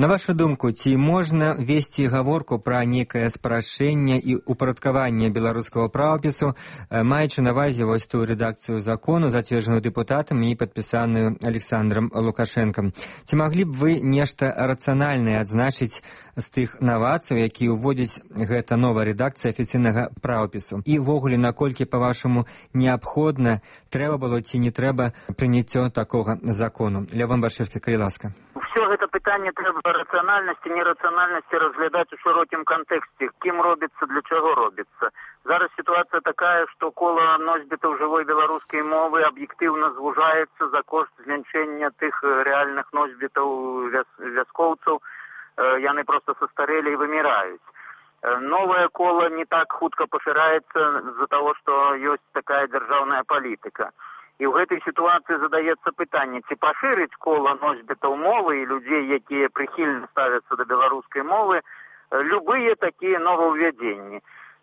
На вашу думку, ці можна весці гаворку пра некае спрашчэнне і упарадкаванне беларускага правапісу, маючы на ўвазе вось тую рэдакцыю закону, зацверджаную дэпутатам і падпісаную Александром Лукашенком? Ці маглі б вы нешта рацыянальнае адзначыць з тых навацыяў, якія ўводзіць гэта новая рэдакцыя афіцыйнага правапісу? І ввогуле, наколькі, па-вашаму, неабходна, трэба было ці не трэба прыняццё такога закону? Лявон Баршевскі, калі ласка. Все гэта пытанне трэба рацыянальнасці, нерацыянальнасці разглядаць у шырокім кантэксце. Кім робіцца, для чаго робіцца. Зараз сітуацыя такая, што кола носьбітаў жывой беларускай мовы аб'ектыўна звужаецца за кошт змяншэння тых рэальных носьбітаў вяскоўцаў. Яны проста састарэлі і выміраюць. Новае кола не так хутка пашыраецца з-за таго, што ёсць такая дзяржаўная палітыка. І ў гэтай сітуацыі задаецца пытанне, ці пашырыць кола носьбітаў мовы і людзей, якія прыхільна ставяцца да беларускай мовы, любыя такія новаўвядзенні.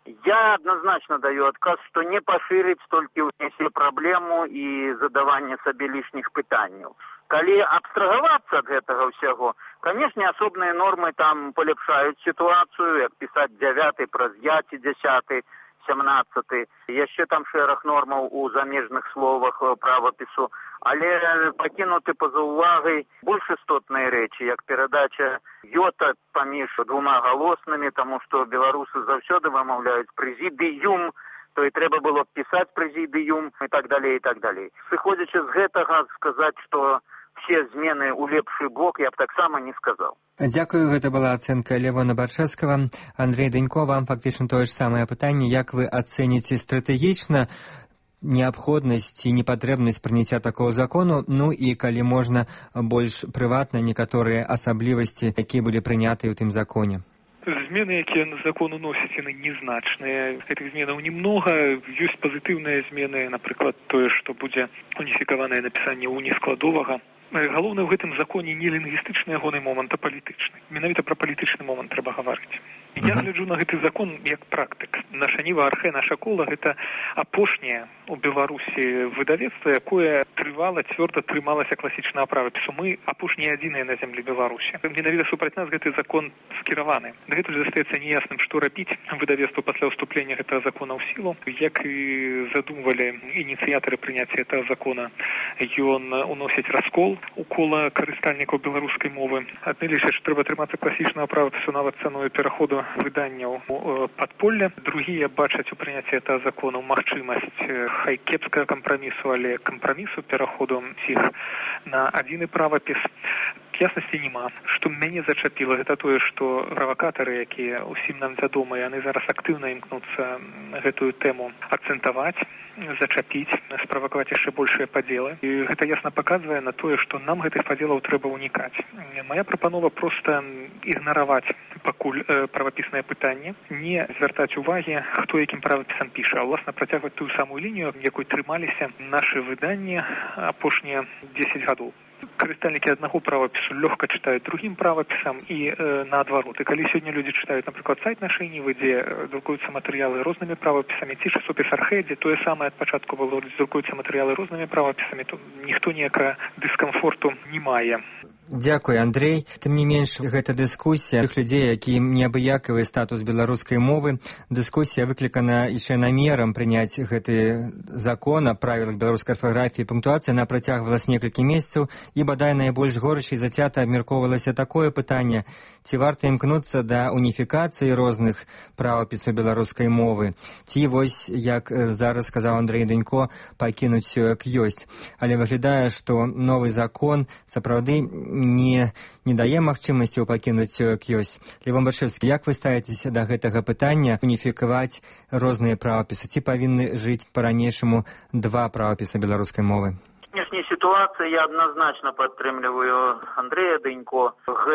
Я адназначна даю адказ, што не пашырыць, толькі ўнясе праблему і задаванне сабе лішніх пытанняў. Калі абстрагавацца ад гэтага ўсяго, канешне, асобныя нормы там паляпшаюць сітуацыю, як пісаць дзявяты праз я ці дзясяты, сямнадцаты, яшчэ там шэраг нормаў у замежных словах правапісу, але пакінуты па-за ўвагай больш істотныя рэчы, як перадача йота паміж двума галоснымі, таму што беларусы заўсёды вымаўляюць прэзідыюм, то і трэба было б пісаць прэзідыюм і так далей, і так далей. Сыходзячы з гэтага, сказаць, што все змены ў лепшы бок, я б таксама не сказаў. Дзякую, гэта была ацэнка Лявона Баршэвскага. Андрэй Данько, вам фактычна тое ж самае пытанне. Як вы ацэніце стратэгічна неабходнасць і непатрэбнасць прыняцця такого закону, ну і калі можна больш прыватна некаторыя асаблівасці, якія былі прынятыя ў тым законе? Змены, якія на закон уносяць, яны незначныя. Гэтых зменаў немнога. Ёсць пазітыўныя змены, напрыклад, тое, што будзе уніфікаванае напісанне унескладовага. Галоўнае ў гэтым законе не лінгвістычны ягоны момант, а палітычны. Менавіта пра палітычны момант трэба гаварыць. Я гляджу на гэты закон як практык. Наша Ніва Архэ, наша кола — гэта апошняе у Беларусі выдавецтва, якое трывала, цвёрда трымалася класічнага правапісу. Мы апошнія адзіныя на зямлі Беларусі. Менавіта супраць нас гэты закон скіраваны. Дагэтуль застаецца неясным, што рабіць выдавецтву пасля ўступлення гэтага закона ў сілу. Як і задумвалі ініцыятары прыняцця гэтага закона, ён уносіць раскол у кола карыстальнікаў беларускай мовы. Адны лічаць, што трэба трымацца класічнага правапісу нават цаною пераходу выданняў у падполле. Другія бачаць у прыняцці гэтага закону магчымасць хай кепскага кампрамісу, але кампрамісу пераходу іх на адзіны правапіс. Яснасці няма. Што мяне зачапіла, гэта тое, што правакатары, якія ўсім нам вядомы, яны зараз актыўна імкнуцца гэтую тэму акцэнтаваць, зачапіць, справакаваць яшчэ большыя падзелы. І гэта ясна паказвае на тое, што нам гэтых падзелаў трэба ўнікаць. Мая прапанова проста ігнараваць пакуль э, правапіснае пытанне, не звяртаць увагі, хто якім правапісам піша, а ўласна працягваць тую самую лінію, якой трымаліся нашы выданні апошнія дзесяць гадоў. Карыстальнікі аднаго правапісу лёгка чытаюць другім правапісам і э, наадварот. І калі сёння людзі чытаюць, напрыклад, сайт нашай Нівы, дзе друкуюцца матэрыялы рознымі правапісамі, ці часопіс Архэ, дзе тое самае ад пачатку было, друкуюцца матэрыялы рознымі правапісамі, то ніхто ніякага дыскамфорту не мае. Дзякуй, Андрэй. Тым не менш, гэта дыскусія тых людзей, якім неабыякавы статус беларускай мовы. Дыскусія выклікана яшчэ намерам прыняць гэты закон о правілах беларускай арфаграфіі і пунктуацыі. Она працягвалась некалькі месяцаў, і бадай найбольш горача і зацята абмяркоўвалася такое пытанне, ці варта імкнуцца да уніфікацыі розных правапісаў беларускай мовы, ці вось, як зараз сказаў Андрэй Данько, пакінуць усё як ёсць. Але выглядае, што новы закон сапраўды не, не дае магчымасцяў пакінуць усё як ёсць. Лявон Баршэвскі, як вы ставіцеся да гэтага пытання уніфікаваць розныя правапісы? Ці павінны жыць па-ранейшаму два правапіса беларускай мовы? Внешняя ситуация, я однозначно падтрымліваю Андрэя Данько.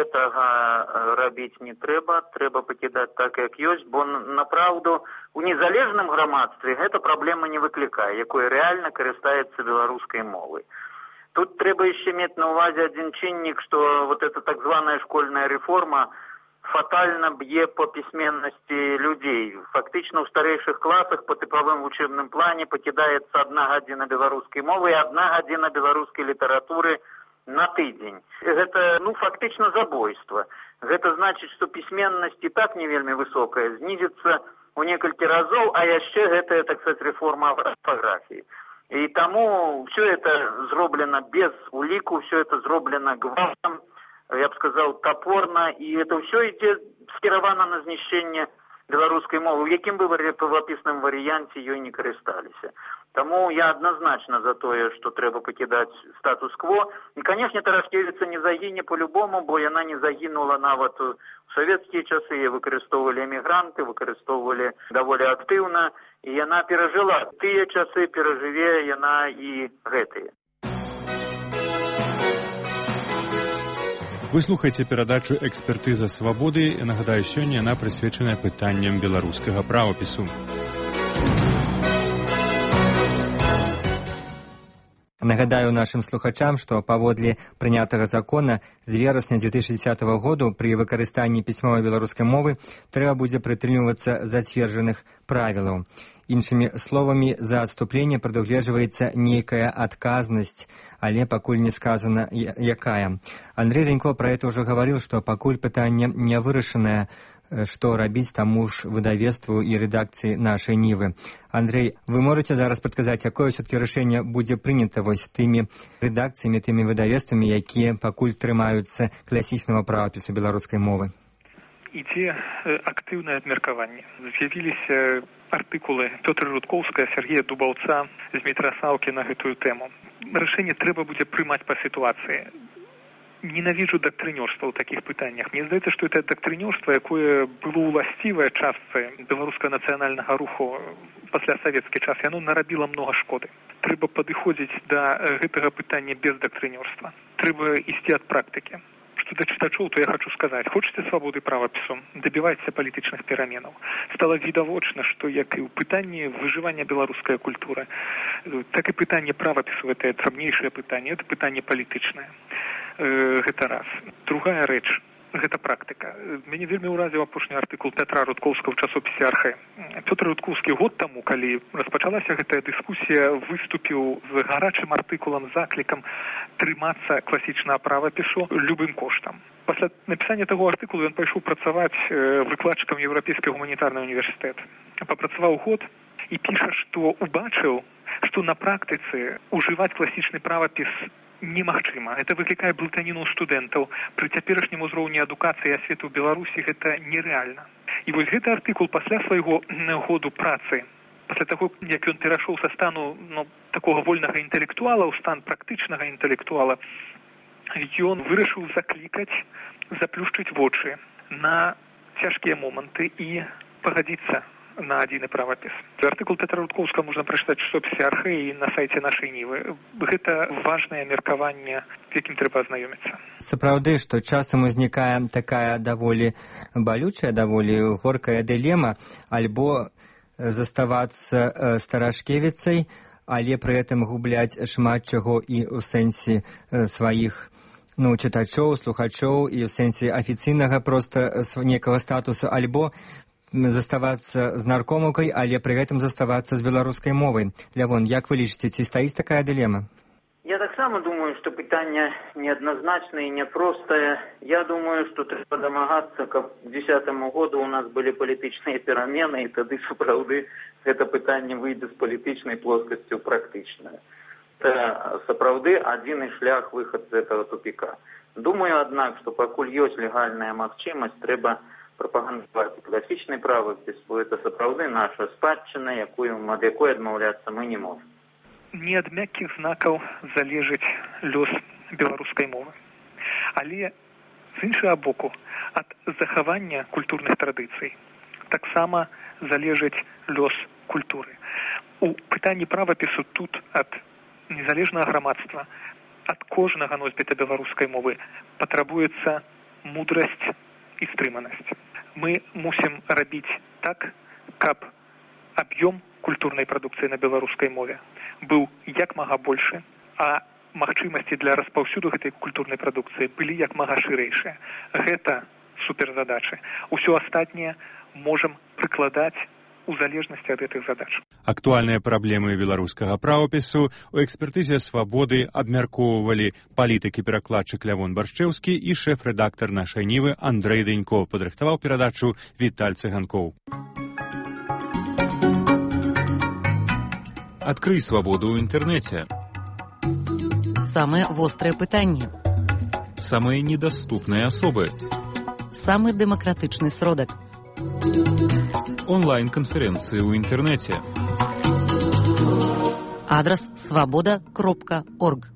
Гэтага рабіць не трэба, трэба пакідаць так, як ёсць, бо направду у незалежным грамадстве гэта праблема не выклікае, якой рэальна карыстаецца беларускай мовай. Тут трэба яшчэ мець на ўвазе адзін чыннік, што вот эта так званая школьная реформа фатальна б'е по пісьменнасці людзей. Фактычна ў старэйшых класах по тыпавым вучэбным плане пакідаецца адна гадзіна беларускай мовы і адна гадзіна беларускай літаратуры на тыдзень. Гэта, ну, фактычна забойства. Гэта значыць, што пісьменнасць і так не вельмі высокая, знізіцца у некалькі разоў, а яшчэ гэтая, так сказать, реформа орфографии. И тому все это зроблено без улику, все это зроблено гвалтом, я бы сказал, топорно, и это все идет скіравано на знішчэнне беларускай мовы, у якім бы правапісным варыянце ёй не карысталіся. Таму я адназначна за тое, што трэба пакідаць статус-кво. І, канешне, Тарашкевіца не загіне по-любому, бо яна не загінула нават у савецкія часы, яе выкарыстоўвалі эмігранты, выкарыстоўвалі даволі актыўна, і яна перажыла тыя часы, перажыве яна і гэтыя. Вы слухаеце перадачу «Экспертыза свабоды». Нагадаю, сёння яна прысвечаная пытанням беларускага правапісу. Нагадаю нашим слухачам, што паводле прынятага закона з верасня две тысячи десятого году пры выкарыстанні пісьмовай беларускай мовы трэба будзе прытрымлівацца зацверджаных правілаў. Іншымі словамі, за адступленне прадугледжваецца нейкая адказнасць, але пакуль не сказана якая. Андрей Данько пра гэта ўжо гаварыў, што пакуль пытанне не вырашанае, што рабіць таму ж выдавецтву і рэдакцыі нашай Нівы. Андрей, вы можаце зараз падказаць, якое ўсё-таки рашэнне будзе прынята вось тымі рэдакцыямі, тымі выдавецтвамі, якія пакуль трымаюцца класічнага правапісу беларускай мовы? Ідзе актыўнае абмеркаванне. З'явіліся артыкулы Пётра Рудкоўскага, Сергея Дубаўца, Змітра Саўкі на гэтую тэму. Рашэнне трэба будзе прымаць па сітуацыі. Ненавіджу дактрынёрства ў такіх пытаннях. Мне здаецца, што это дактрынёрства, якое было ўласцівае частцы беларускага нацыянальнага руху пасля савецкі час, яно нарабіла многа шкоды. Трэба падыходзіць да гэтага пытання без дактрынёрства. Трэба ісці ад практыкі. Што да чытачоў, то я хочу сказаць, хочаце свабоды правапісу, дабівайцеся палітычных пераменаў. Стала відавочна, што як і ў пытанні выжывання беларускай культуры, так і пытанне правапісу, гэта драбнейшае пытанне, это пытанне палітычнае. Гэта раз. Другая рэч, гэта практыка. Мяне вельмі ўразіў апошні артыкул Пятра Рудкоўскага ў часопісе «Архэ». Пётр Рудкоўскі год таму, калі распачалася гэтая дыскусія, выступіў з гарачым артыкулам, заклікам трымацца класічнага правапісу любым коштам. Пасля напісання таго артыкулу ён пайшоў працаваць выкладчыкам Еўрапейскага гуманітарнага універсітэта. Папрацаваў год і піша, што убачыў, што на практыцы ўжываць класічны правапіс немагчыма. Это выклікае блытаніну студэнтаў. Пры цяперашнім узроўні адукацыі і асветы ў Беларусі гэта нерэальна. І вось гэты артыкул пасля свайго году працы, пасля таго, як ён перайшоў са стану ну, такога вольнага інтэлектуала ў стан практычнага інтэлектуала, ён вырашыў заклікаць, заплюшчыць вочы на цяжкія моманты і пагадзіцца на адзіны правапіс. Артыкул Пятра Рудкоўскага можна прачытаць у часопісе «Архэ» і на сайце нашай Нівы. Гэта важнае меркаванне, з якім трэба азнаёміцца. Сапраўды, што часам узнікае такая даволі балючая, даволі горкая дылема, альбо заставацца старашкевіцай, але пры гэтым губляць шмат чаго і ў сэнсе сваіх ну, чытачоў, слухачоў, і ў сэнсе афіцыйнага проста некага статусу, альбо заставацца з наркомаўкай, але пры гэтым заставацца з беларускай мовай. Лявон, як вы лічыце, ці стаіць такая дылема? Я таксама думаю, што пытанне неадназначнае і няпростае. Я думаю, што трэба дамагацца, каб к дзесятаму году у нас былі палітычныя перамены, і тады сапраўды гэта пытанне выйдзе з палітычнай плоскасцю практычнае. Это сапраўды адзіны шлях выхад з гэтага тупіка. Думаю, аднак, што пакуль ёсць легальная магчымасць, трэба прапагандаваць класічны правапіс, бо это сапраўды наша спадчына, якую ад якой адмаўляцца мы не можам. Не ад мяккіх знакаў залежыць лёс беларускай мовы. Але з іншага боку, ад захавання культурных традыцый таксама залежыць лёс культуры. У пытанні правапісу тут ад незалежнага грамадства, ад кожнага носьбіта беларускай мовы патрабуецца мудрасць і стрыманасць. Мы мусім рабіць так, каб аб'ём культурнай прадукцыі на беларускай мове быў як мага большы, а магчымасці для распаўсюду гэтай культурнай прадукцыі былі як мага шырэйшыя. Гэта суперзадачы. Усё астатняе можам прыкладаць у залежнасці ад гэтых задач. Актуальныя праблемы беларускага правапісу у экспертызе «Свабоды» абмяркоўвалі палітык і перакладчык Лявон Баршчэўскі і шэф-рэдактар нашай Нівы Андрэй Дэнько. Падрыхтаваў перадачу Віталь Цыганкоў. Адкрый свабоду ў інтэрнэце. Самыя вострыя пытанні. Самыя недаступныя асобы. Самы дэмакратычны сродак. Онлайн-канферэнцыі ў інтэрнэце. Адрас свабода кропка орг.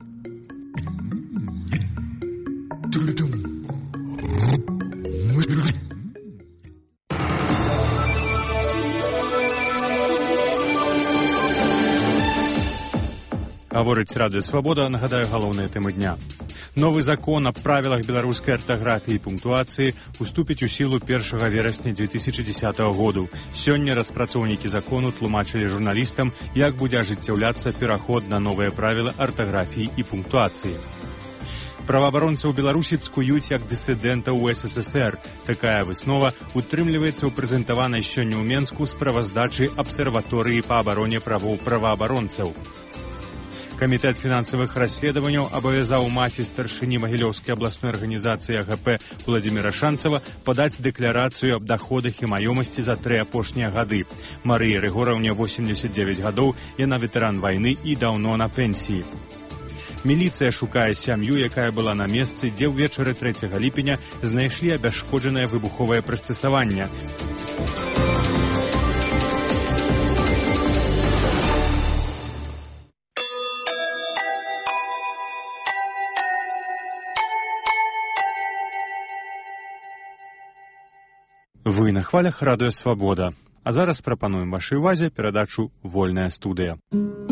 Гаворыць Радыё Свабода, нагадаю галоўныя тэмы дня. Новы закон аб правілах беларускай артаграфіі і пунктуацыі уступіць у сілу першага верасня дзве тысячы дзесятага году. Сёння распрацоўнікі закону тлумачылі журналістам, як будзе ажыццяўляцца пераход на новыя правілы артаграфіі і пунктуацыі. Праваабаронцаў Беларусі цкуюць як дысідэнтаў у эс эс эс эр. Такая выснова утрымліваецца ў прэзентаванай сёння ў Менску справаздачы абсерваторыі па абароне правоў праваабаронцаў. Камітэт фінансавых расследаванняў абавязаў маці старшыні Магілёўскай абласной арганізацыі а гэ пэ Владзіміра Шанцава падаць дэкларацыю аб даходах і маёмасці за тры апошнія гады. Марыі Рыгораўне восемьдесят девять гадоў, яна ветэран вайны і даўно на пенсіі. Міліцыя шукае сям'ю, якая была на месцы, дзе ўвечары трэцяга ліпеня знайшлі абясшкоджанае выбуховае прыстасаванне. Вы на хвалях Радыё Свабода. А зараз прапануем вашай увазе перадачу «Вольная студыя».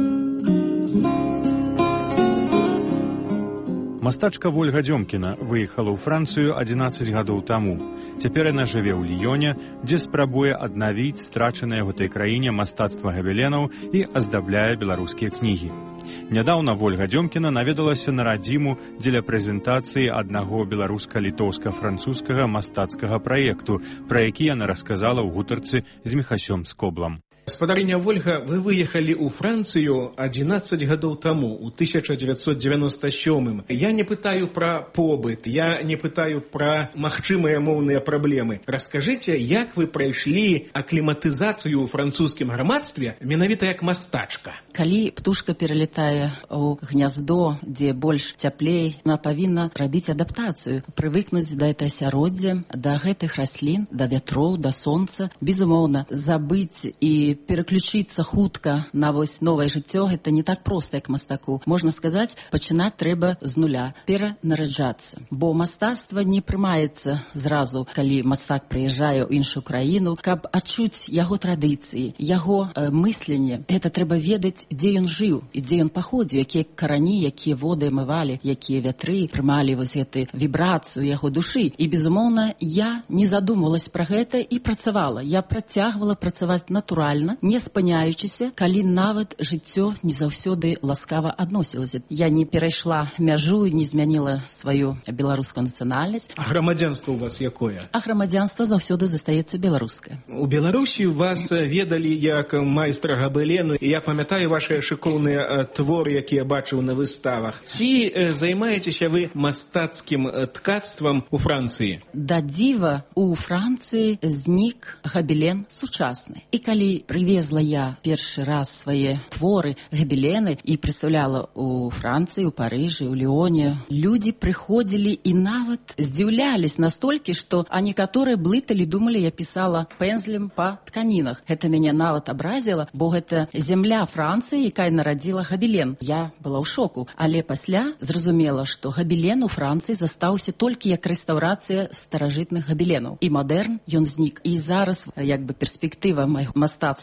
Мастачка Вольга Дзёмкіна выехала ў Францыю адзінаццаць гадоў таму. Цяпер яна жыве ў Ліёне, дзе спрабуе аднавіць страчанае ў гэтай краіне мастацтва габеленаў і аздабляе беларускія кнігі. Нядаўна Вольга Дзёмкіна наведалася на радзіму дзеля прэзентацыі аднаго беларуска-літоўска-французскага мастацкага праекту, пра які яна расказала ў гутарцы з Міхасём Скоблам. Спадарыня Вольга, вы выехалі ў Францыю адзінаццаць гадоў таму, у тысяча дзевяцьсот девяносто сёмым. Я не пытаю пра побыт, я не пытаю пра магчымыя моўныя праблемы. Раскажыце, як вы прайшлі акліматызацыю ў французскім грамадстве менавіта як мастачка? Калі птушка пералетае ў гняздо, дзе больш цяплей, она павінна рабіць адаптацыю, прывыкнуць да этой асяроддзя, да гэтых раслін, да вятроў, да сонца. Безумоўна, забыць і пераключыцца хутка на вось новае жыццё, гэта не так проста, як мастаку. Можна сказаць, пачынаць трэба з нуля, перанараджацца. Бо мастацтва не прымаецца зразу, калі мастак прыязджае ў іншую краіну. Каб адчуць яго традыцыі, яго э, мысленне, гэта трэба ведаць, дзе ён жыў і дзе ён паходзіў, якія карані, якія воды амывалі, якія вятры прымалі вось гэты вібрацыю яго душы. І, безумоўна, я не задумвалась пра гэта і працавала. Я працягвала працаваць натуральна, не спыняючыся, калі нават жыццё не заўсёды ласкава адносілася. Я не перайшла мяжу і не змяніла сваю беларускую нацыянальнасць. А грамадзянства у вас якое? А грамадзянства заўсёды застаецца беларускае. У Беларусі вас ведалі як майстра габелену, і я памятаю вашыя шыкоўныя творы, якія бачыў на выставах. Ці займаецеся вы мастацкім ткацтвам у Францыі? Да дзіва, у Францыі знік габелен сучасны. І калі привезла я першы раз свае творы, габелены, і прадстаўляла у Францыі, у Парыжы, у Ліоне, людзі прыходзілі і нават здзіўлялись настолькі, што а некаторыя блыталі, думалі, я пісала пензлем па тканінах. Гэта мяне нават абразіла, бо гэта зямля Францыі, якая нарадзіла габелен. Я была ў шоку, але пасля зразумела, што габелен у Францыі застаўся толькі як рэстаўрацыя старажытных габеленаў. І мадэрн ён знік. І зараз як бы перспектыва майго мастацкага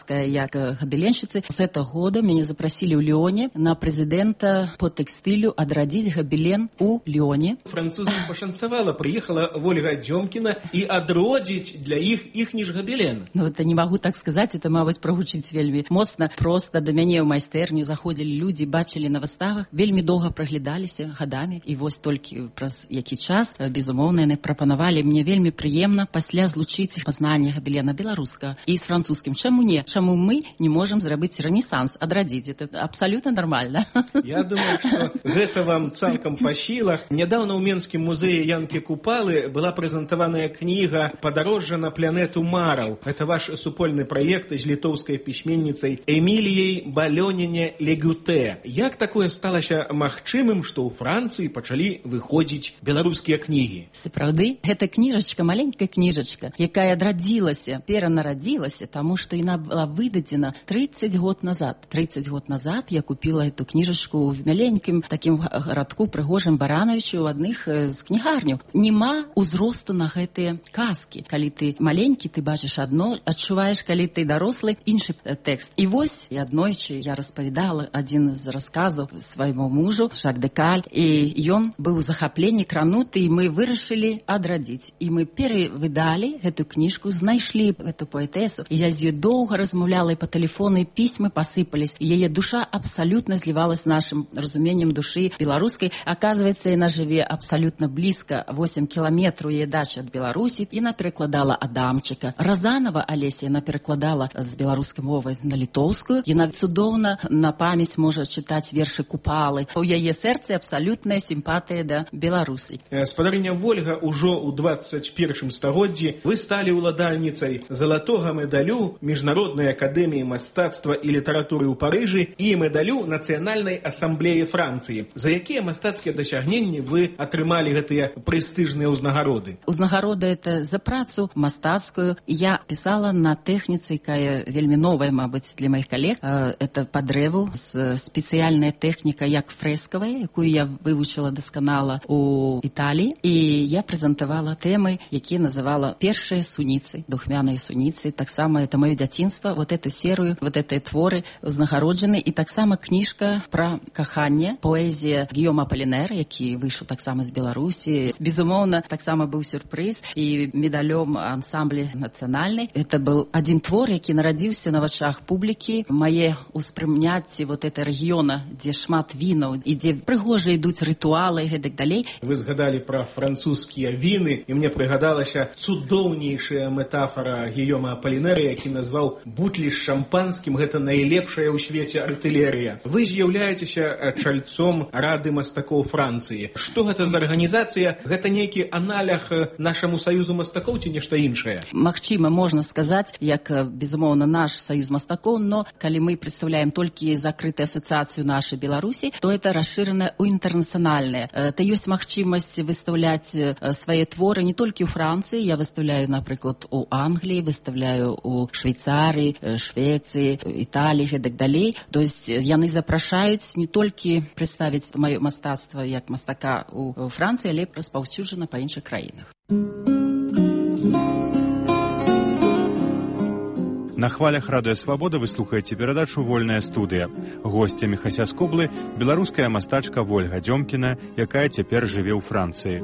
французская як габеленщицы. С этого года меня запросили в Лионе на президента по текстилю отрадить габелен у Лионе. Французам пошанцевала, приехала Ольга Дёмкина и одродить для их их ніж габелен. Ну, это не могу так сказать, это, мабуть, прогучить вельми моцно. Просто до мяне в майстэрню заходили люди, бачили на выставах, вельми доўга праглядаліся годами. И вось толькі праз які час, безумоўна, яны прапанавалі мне вельми приемно пасля злучить познание габелена белорусского и с французским. Чему не? Чему мы не можем зрабіць ренессанс, отрадить? Это абсолютно нормально. Я думаю, что это вам цалкам по силах. Недавно в Менскім музее Янки Купалы была презентованная книга «Подорожжа на планету Мараў». Это ваш супольный проект с литовской письменницей Эмилией Балёнине-Легюте. Як такое сталася магчымым, что у Франции пачалі выходзіць беларускія книги? Сапраўды, гэта кніжачка, маленькая кніжачка, якая адрадзілася, перанарадзілася, тому что она была выдадзена тридцать год назад. тридцать год назад я купила эту кніжачку в маленькім таким гарадку прыгожым Барановичу у адных з кнігарняў. Нема узросту на гэтыя казкі. Калі ты маленькі, ты бачыш адно, адчуваеш, калі ты дарослы, іншы тэкст. І вось, і аднойчы я распавядала адзін з расказаў свайму мужу, Жак Декаль, і ён быў у захапленні крануты, і мы вырашылі адрадзіць. І мы перавыдалі гэту кніжку, знайшлі эту паэтэсу, і я з ёй доўга размаўляла, і па тэлефону пісьмы пасыпались, і яе душа абсолютно зливалась с нашим разумением души белорусской. Оказывается, она живе абсолютно близко, восемь километров ее дача от Беларуси. И она перекладала Адамчика. Розанова Олеся, она перекладала с белорусской мовы на литовскую. И она цудовно на память может читать верши Купалы. У ее сердце абсолютная симпатия до Беларуси. Спадарня Вольга, уже у двадцать первом стагоддзі вы стали уладальницей золотого медалю Международной академии мастацтва и литературы у Парижи и медалю Национальной ассамблеи Франции. За якія мастацкія дасягненні вы атрымалі гэтыя прэстыжныя ўзнагароды? Узнагарода это за працу мастацкую. Я писала на тэхніцы, якая вельмі новая, мабыць, для моих коллег. Это по дрэву, спецыяльная тэхніка як фрэскавая, якую я вывучыла дасканала у Італіі. І я прэзентавала тэмы, якія называла першыя суніцы, духмяныя суніцы. Таксама это маё дзяцінства, вот эту серую, вот этой творы узнагароджаны. І таксама кніжка пра каханне, поэзія Гийома Аполлинера, які выйшаў таксама з Беларусі. Безумоўна, таксама быў сюрпрыз і медалём ансамблі нацыянальнай. Это быў адзін твор, які нарадзіўся на вачах публікі. Мае ўспрымняцці вот это рэгіёна, дзе шмат вінаў і дзе прыгожа ідуць рытуалы і гэтак далей. Вы згадалі пра французскія віны, і мне прыгадалася цудоўнейшая метафора Гийома Аполлинера, які назваў бутлі з шампанскім, гэта найлепшая ў свеце артылерія. Вы з'яўляецеся чальцом Рады мастакоў Францыі. Што гэта за арганізацыя? Гэта нейкі аналог нашаму саюзу мастакоў ці нешта іншае? Магчыма, можна сказаць, як, безумоўна, наш саюз мастакоў, но калі мы представляем толькі закрытую асацыяцыю нашай Беларусі, то это расшырана ў інтэрнацыянальнае. Это ёсць магчымасць выставляць свае творы не толькі ў Францыі. Я выставляю, напрыклад, у Англіі, выставляю у Швейцарыі, Швецыі, Італіі і так далей. То есть яны запрашаюць не толькі представіць маё мастацтва як мастака у Францыі, але распаўсюджана па іншых краінах. На хвалях Радыё Свабода вы слухаеце перадачу «Вольная студыя». Госцямі Хася Скоблы беларуская мастачка Ольга Дёмкіна, якая цяпер жыве ў Францыі.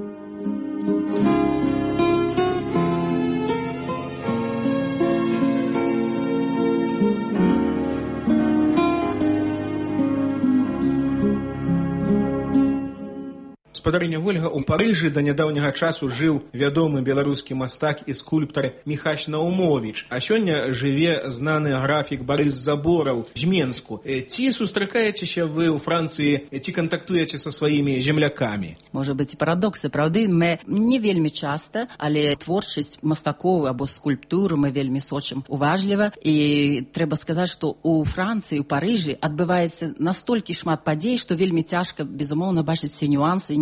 Спадарня Вольга, у Парыжы да нядаўняга часу жыў вядомы беларускі мастак і скульптар Міхась Наумовіч, а сёння жыве знаны графік Барыс Забораў з Менску. Ці сустракаецеся вы ў Францыі, ці кантактуеце са сваімі землякамі? Можа быць, парадоксы, праўды, мы не вельмі часта, але творчасць мастакоў або скульптуру мы вельмі сочым уважліва. І трэба сказаць, што у Францыі, у Парыжы адбываецца настолькі шмат падзей, што вельмі цяжка, безумоўна, бачыць все нюансы, не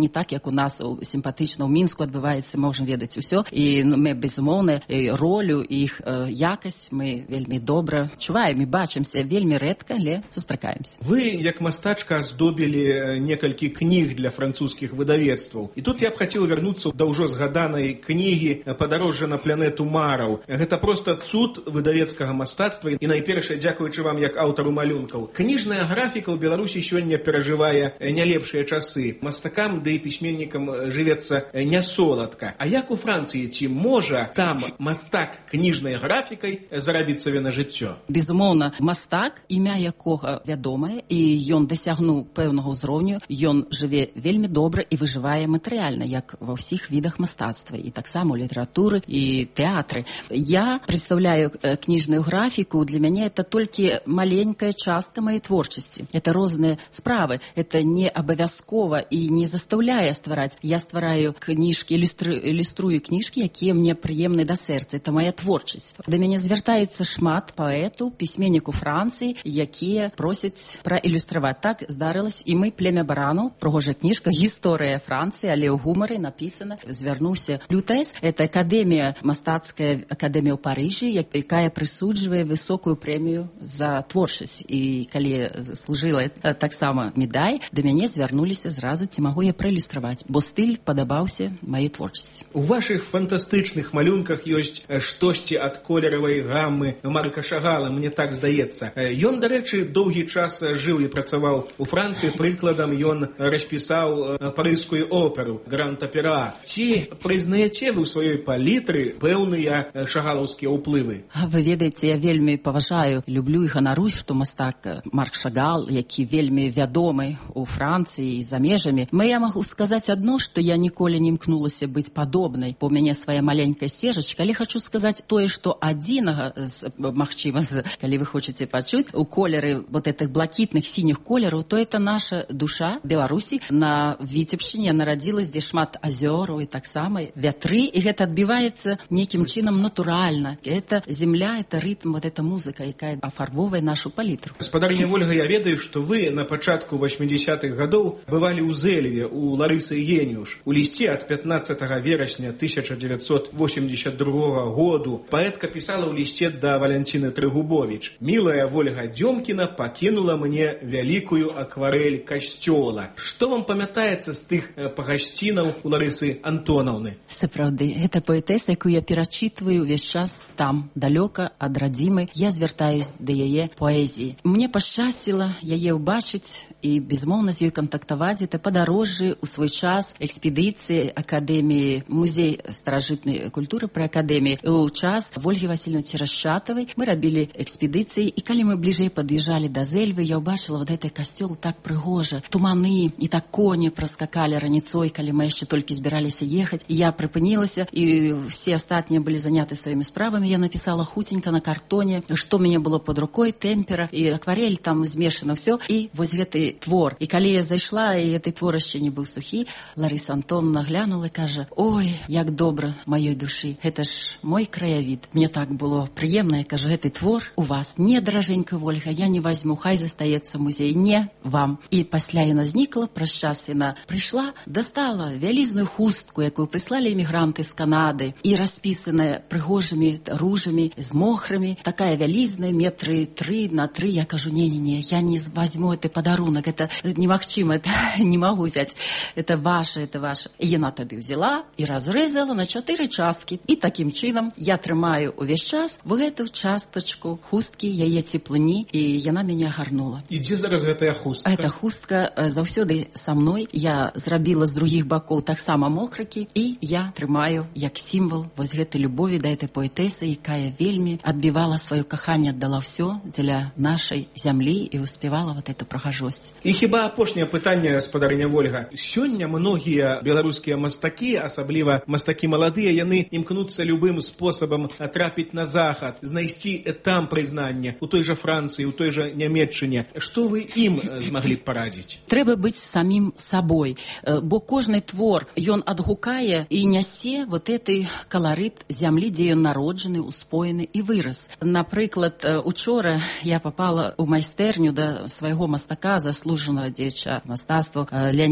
так, як у нас у, сімпатычна ў Мінску адбываецца, можам ведаць усё. І мы, безумоўна, ролю, іх якасць мы вельмі добра чуваем і бачымся вельмі рэдка, але сустракаемся. Вы, як мастачка, аздобілі некалькі кніг для французскіх выдавецтваў. І тут я б хацеў вярнуцца да ўжо згаданай кнігі «Падарожжа на планету Мараў». Гэта проста цуд выдавецкага мастацтва. І найперш, дзякуючы вам як аўтару малюнкаў. Кніжная графіка ў Беларусі сёння перажывае не лепшыя часы. Мастакам, ды і пісьменнікам жывецца не соладка. А як у Францыі, ці можа там мастак кніжнай графікай зарабіць сабе на жыццё? Безумоўна, мастак, імя якога вядомае, і ён дасягнуў пэўнага ўзроўню, ён жыве вельмі добра і выжывае матэрыяльна, як ва ўсіх відах мастацтва, і таксама ў літаратуры і тэатры. Я представляю кніжную графіку, для мяне это толькі маленькая частка моей творчасці. Это розныя справы, это не абавязкова і не застаўляе ствараць. Я ствараю кніжкі, ілюструю кніжкі, якія мне прыемны да сэрца. Это моя творчасць. Да мяне звяртаецца шмат паэту, пісьменніку Францыі, якія просяць праілюстраваць. Так здарылася, і мы «Племя баранаў», прыгожая кніжка, гісторыя Францыі, але ў гумары напісана. Звярнуўся Лютэс, это акадэмія, мастацкая акадэмія ў Парыжы, якая прысуджвае высокую прэмію за творчасць. І калі служыла таксама медаль, да мяне звярнуліся зразу, ці магу я праілюстраваць, бо стыль падабаўся маёй творчасці. У вашых фантастычных малюнках ёсць штосьці ад колеравай гаммы Марка Шагала, мне так здаецца. Ён, дарэчы, доўгі час жыў і працаваў у Францыі. Прыкладам, ён распісаў парыжскую оперу «Гранд-Опера». Ці прызнаеце вы ў сваёй палітры пэўныя шагалаўскія ўплывы? Вы ведаеце, я вельмі паважаю, люблю і ганарусь, што мастак Марк Шагал, які вельмі вядомы у Францыі і за межамі. Мы я магу сказаць адно, што я ніколі не імкнулася быць падобнай, бо ў мяне свая маленькая сцежачка, але хочу сказаць тое, што адзінага, магчыма, калі вы хочаце пачуць, у колеры вот этих блакітных сініх колераў, то это наша душа Беларусі. На Віцебшчыне нарадзілась, дзе шмат азёраў і таксама вятры, і гэта адбіваецца нейкім чынам натуральна. Это земля, это рытм, вот эта музыка, якая афарбоўвае нашу палітру. Гаспадарыня Вольга, я ведаю, што вы на пачатку восьмідзесятых гадоў бывалі ў Зэльве, у Ларысы Геніуш. У лісце ад пятнаццатага верасня тысяча дзевяцьсот восемьдесят другога году паэтка пісала ў лісце да Валянціны Трыгубовіч: «Мілая Вольга Дзёмкіна пакінула мне вялікую акварэль касцёла». Што вам памятаецца з тых пагасцінаў у Ларысы Антонаўны? Сапраўды, гэта паэтэса, якую я перачытваю ўвесь час там, далёка ад радзімы. Я звяртаюсь да яе паэзіі. Мне пашчасціла яе ўбачыць і, безумоўна, з ёй кантактаваць. Это падарожжы ў свой час, экспедыцыі акадэміі, музей старажытнай культуры пры акадэміі. У час Вольгі Васильевны Церашчатавай мы рабілі экспедыцыі, і калі мы бліжэй пад'язджалі да Зэльвы, я ўбачыла вот гэты касцёл так прыгожа. Туманы і так коні праскакалі раніцой, калі мы яшчэ толькі збіраліся ехаць. Я прыпынілася, і все астатнія былі заняты сваімі справамі. Я напісала хуценька на картоне, што мяне было под рукой, тэмпера і акварель, там змешана ўсё. І вось гэты твор. І калі я зайшла, і гэты твор яшчэ не быў сухі, Ларыса Антоновна глянула і кажа: «Ой, як добра маёй душы, гэта ж мой краявід». Мне так было прыемна, я кажу: «Гэты твор у вас, не, даражэнька Вольга, я не возьму, хай застаецца музей, не вам». І пасля яна знікла, праз час яна прыйшла, дастала вялізную хустку, якую прыслалі эмігранты з Канады, і распісаная прыгожымі ружамі, з мохрамі, такая вялізная, метры тры на тры. Я кажу: «Не-не-не, я не возьму гэты падарунак, это немагчыма, это не могу взять, это ваше, это ваше». І яна тады взяла і разрэзала на чатыры часткі. І такім чынам я трымаю увесь час в гэту частачку хусткі, яе цеплыні, і яна мяне агарнула. І дзе зараз гэтая хустка? Эта хустка заўсёды са мной. Я зрабіла з другіх бакоў таксама мохракі, і я трымаю як сімвал вось гэтай любові да гэтай паэтэсы, якая вельмі адбівала сваё каханне, аддала ўсё дзеля нашай зямлі і успявала вот эту прыгажосць. І хіба апошняе пытанне, гаспадарыня Вольга. Сёння многія беларускія мастакі, асабліва мастакі маладыя, яны імкнуцца любым спосабам трапіць на захад, знайсці там прызнання у той жа Францыі, у той жа Нямецчыне. Што вы ім змаглі б парадзіць? Трэба быць самім сабой, бо кожны твор, ён адгукае і нясе вот гэты каларыт зямлі, дзе ён народжаны, успоены і вырас. Напрыклад, учора я попала ў майстэрню да свайго мастака, заслужанага дзеяча мастацтва Леаніда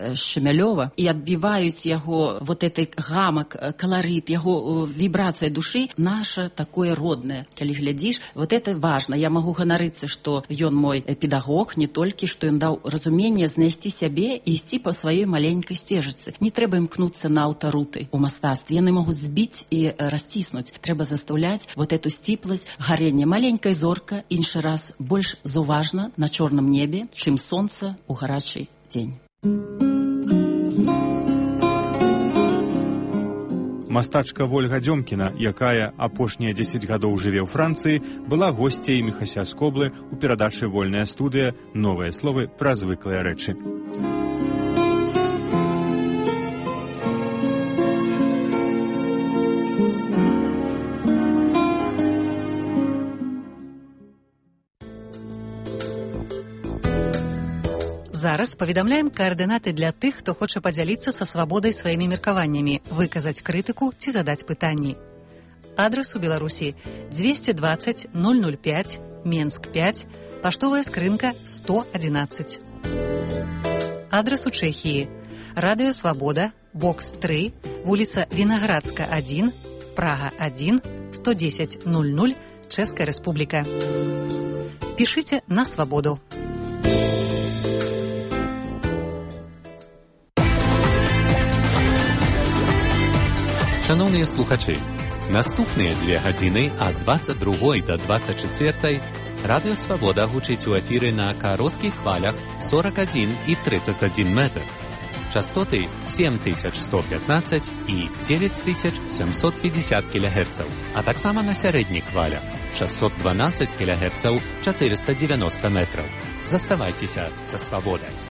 Шемялёва і адбіваюць яго вот этой гамак, каларыт, яго вібрацыя душы, наша такое роднае. Калі глядзіш, вот это важно. Я магу ганарыцца, што ён мой педагог, не толькі, што ён даў разуменне знайсці сябе і ісці па сваёй маленькай сцежачцы. Не трэба імкнуцца на аўтаруты у мастацтве. Яны могуць збіць і расціснуць. Трэба застаўляць вот эту сціпласць, гарэнне. Маленькая зорка, іншы раз, больш заўважна на чорным небе, чым сонца ў гарачы дзень. Мастачка Вольга Дзёмкіна, якая апошнія дзесяць гадоў жыве ў Францыі, была госцяй Міхася Скоблы ў перадачы «Вольная студыя. Новыя словы пра звыклыя рэчы». Зараз паведамляем каардынаты для тых, хто хоча падзяліцца са свабодай сваімі меркаваннямі, выказаць крытыку ці задаць пытанні. Адрас у Беларусі двести двадцать ноль ноль пять, Менск пять, паштовая скрынка сто одиннадцать. Адрас у Чэхіі. Радыё Свабода, бокс три, вуліца Вінаградска один, Прага один, сто десять ноль ноль, Чэшская Рэспубліка. Пішыце на свабоду. Шановні слухачі, наступні дві години від двадцять другої до двадцять четвертої Радіо Свобода гучить у ефірі на коротких хвалях сорок один і тридцать один метр. Частоти сім тисяч сто п'ятнадцять і дев'ять тисяч сімсот п'ятдесят кілогерців, а так само на середніх хвалях шістсот дванадцять кілогерців, чотириста дев'яносто метрів. Заставайтеся со Свободой.